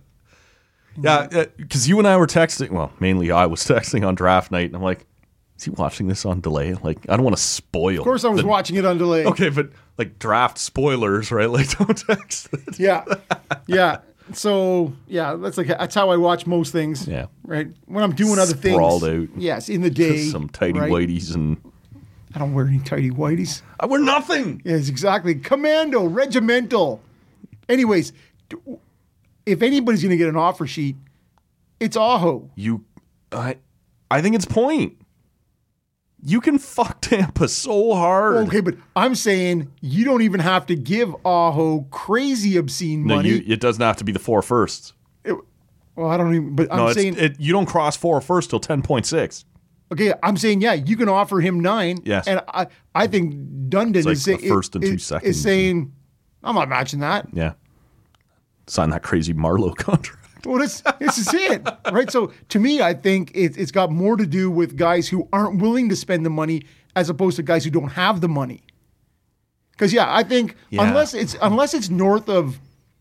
S2: yeah, because you and I were texting. Well, mainly I was texting on draft night, and I'm like, is he watching this on delay? Like, I don't want to spoil.
S3: Of course, I was
S2: the-
S3: watching it on delay.
S2: Okay, but like draft spoilers, right? Like, don't text it.
S3: Yeah, yeah. So yeah, that's like that's how I watch most things.
S2: Yeah.
S3: Right. When I'm doing other things.
S2: Sprawled out.
S3: Yes, in the day.
S2: Some tidy
S3: right?
S2: whiteys, and
S3: I don't wear any tidy whiteys.
S2: I wear nothing.
S3: Yes, exactly. Commando, regimental. Anyways, d- if anybody's going to get an offer sheet, it's Aho.
S2: You, I, I think it's point. You can fuck Tampa so hard.
S3: Okay, but I'm saying you don't even have to give Aho crazy obscene
S2: No,
S3: money.
S2: you, it doesn't have to be the four firsts.
S3: It- well, I don't even. But I'm
S2: No, it's,
S3: saying
S2: it, you don't cross four first till ten point six.
S3: okay. I'm saying yeah, you can offer him nine.
S2: Yes.
S3: and I I think Dundon
S2: It's like
S3: is, say,
S2: the first and
S3: is-
S2: two
S3: is
S2: seconds.
S3: saying I'm not matching that.
S2: Yeah. Sign that crazy Marlowe contract.
S3: Well, this, this is it, right? So to me, I think it, it's got more to do with guys who aren't willing to spend the money as opposed to guys who don't have the money. Because yeah, I think
S2: Yeah.
S3: unless it's unless it's north of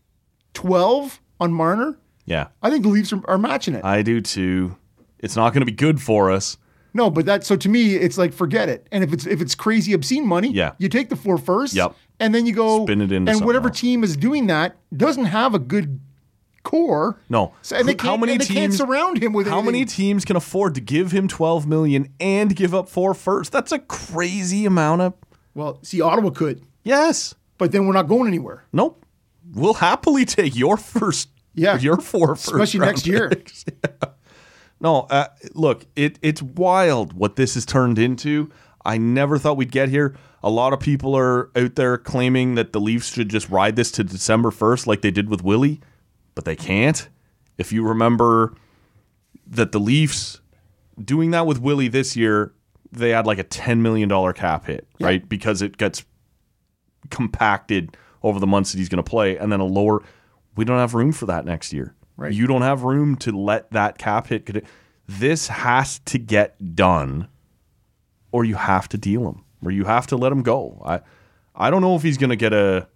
S3: twelve on Marner,
S2: Yeah.
S3: I think the Leafs are, are matching it.
S2: I do too. It's not going to be good for us.
S3: no, but that so to me, it's like forget it. And if it's if it's crazy obscene money,
S2: Yeah.
S3: you take the four first,
S2: Yep.
S3: and then you go
S2: Spin it into
S3: and
S2: something
S3: whatever
S2: else.
S3: team is doing that doesn't have a good core.
S2: No.
S3: So, and they
S2: Who-
S3: can't,
S2: how many
S3: and they can't
S2: teams
S3: surround him with
S2: How many
S3: anything.
S2: teams can afford to give him twelve million and give up four firsts? That's a crazy amount of.
S3: Well, see, Ottawa could,
S2: Yes.
S3: but then we're not going anywhere.
S2: Nope. We'll happily take your first.
S3: Yeah.
S2: Your four first.
S3: Especially
S2: round
S3: next year.
S2: picks. Yeah. No, uh, look, it it's wild what this has turned into. I never thought we'd get here. A lot of people are out there claiming that the Leafs should just ride this to December first like they did with Willie, but they can't. If you remember that the Leafs doing that with Willie this year, they had like a ten million dollars cap hit,
S3: Yeah.
S2: right? Because it gets compacted over the months that he's going to play, and then a lower. We don't have room for that next year.
S3: Right.
S2: You don't have room to let that cap hit. get- This has to get done, or you have to deal him, or you have to let him go. I, I don't know if he's going to get a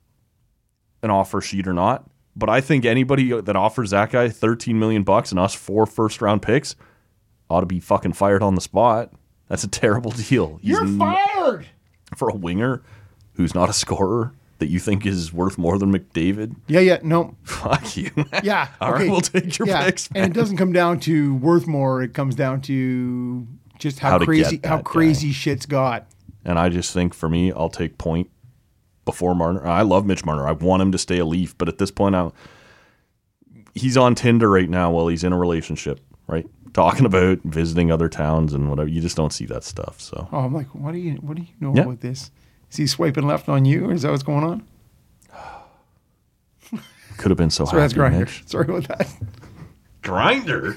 S2: an offer sheet or not, but I think anybody that offers that guy thirteen million bucks and us four first round picks ought to be fucking fired on the spot. That's a terrible deal. He's
S3: You're
S2: n-
S3: fired.
S2: for a winger who's not a scorer that you think is worth more than McDavid.
S3: Yeah, yeah, no,
S2: Fuck you.
S3: yeah.
S2: All right,
S3: okay.
S2: we'll take your
S3: yeah.
S2: picks, man.
S3: And it doesn't come down to worth more. It comes down to just how,
S2: How to
S3: crazy
S2: get
S3: how
S2: that
S3: crazy shit's got.
S2: And I just think for me, I'll take point before Marner. I love Mitch Marner. I want him to stay a Leaf, but at this point, I, he's on Tinder right now while he's in a relationship, right? Talking about visiting other towns and whatever. You just don't see that stuff. So
S3: Oh, I'm like, what do you what do you know
S2: Yeah.
S3: about this? Is he swiping left on you, or is that what's going on?
S2: could have been so
S3: Sorry, that's
S2: happy,
S3: Grindr.
S2: Mitch.
S3: Sorry about that.
S2: Grinder.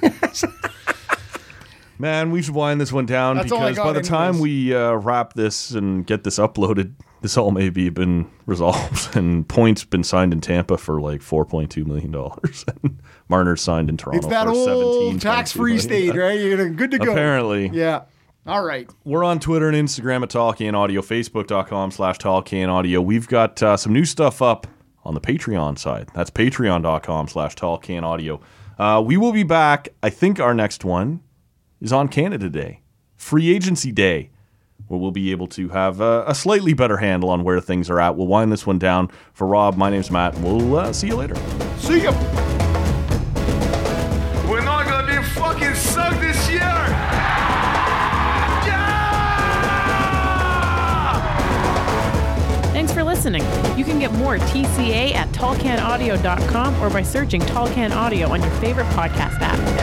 S2: Man, we should wind this one down
S3: That's all I
S2: because
S3: got
S2: by the time
S3: anyways.
S2: we uh, wrap this and get this uploaded, this all may be been resolved and Point's been signed in Tampa for like four point two million dollars and Marner's signed in Toronto
S3: It's that
S2: for seventeen
S3: old tax-free state, right? You're good to go.
S2: Apparently.
S3: Yeah. All right.
S2: We're on Twitter and Instagram at Talkcan Audio, Facebook.com slash Talkcan Audio. We've got uh, some new stuff up on the Patreon side. That's patreon.com slash Talkcan Audio. Uh, we will be back. I think our next one is on Canada Day, Free Agency Day, where we'll be able to have uh, a slightly better handle on where things are at. We'll wind this one down. For Rob, my name's Matt. We'll uh, see you later.
S3: See ya.
S10: We're not gonna be fucking sucked this year! Yeah!
S1: listening. You can get more T C A at tall can audio dot com or by searching Tall Can Audio on your favorite podcast app.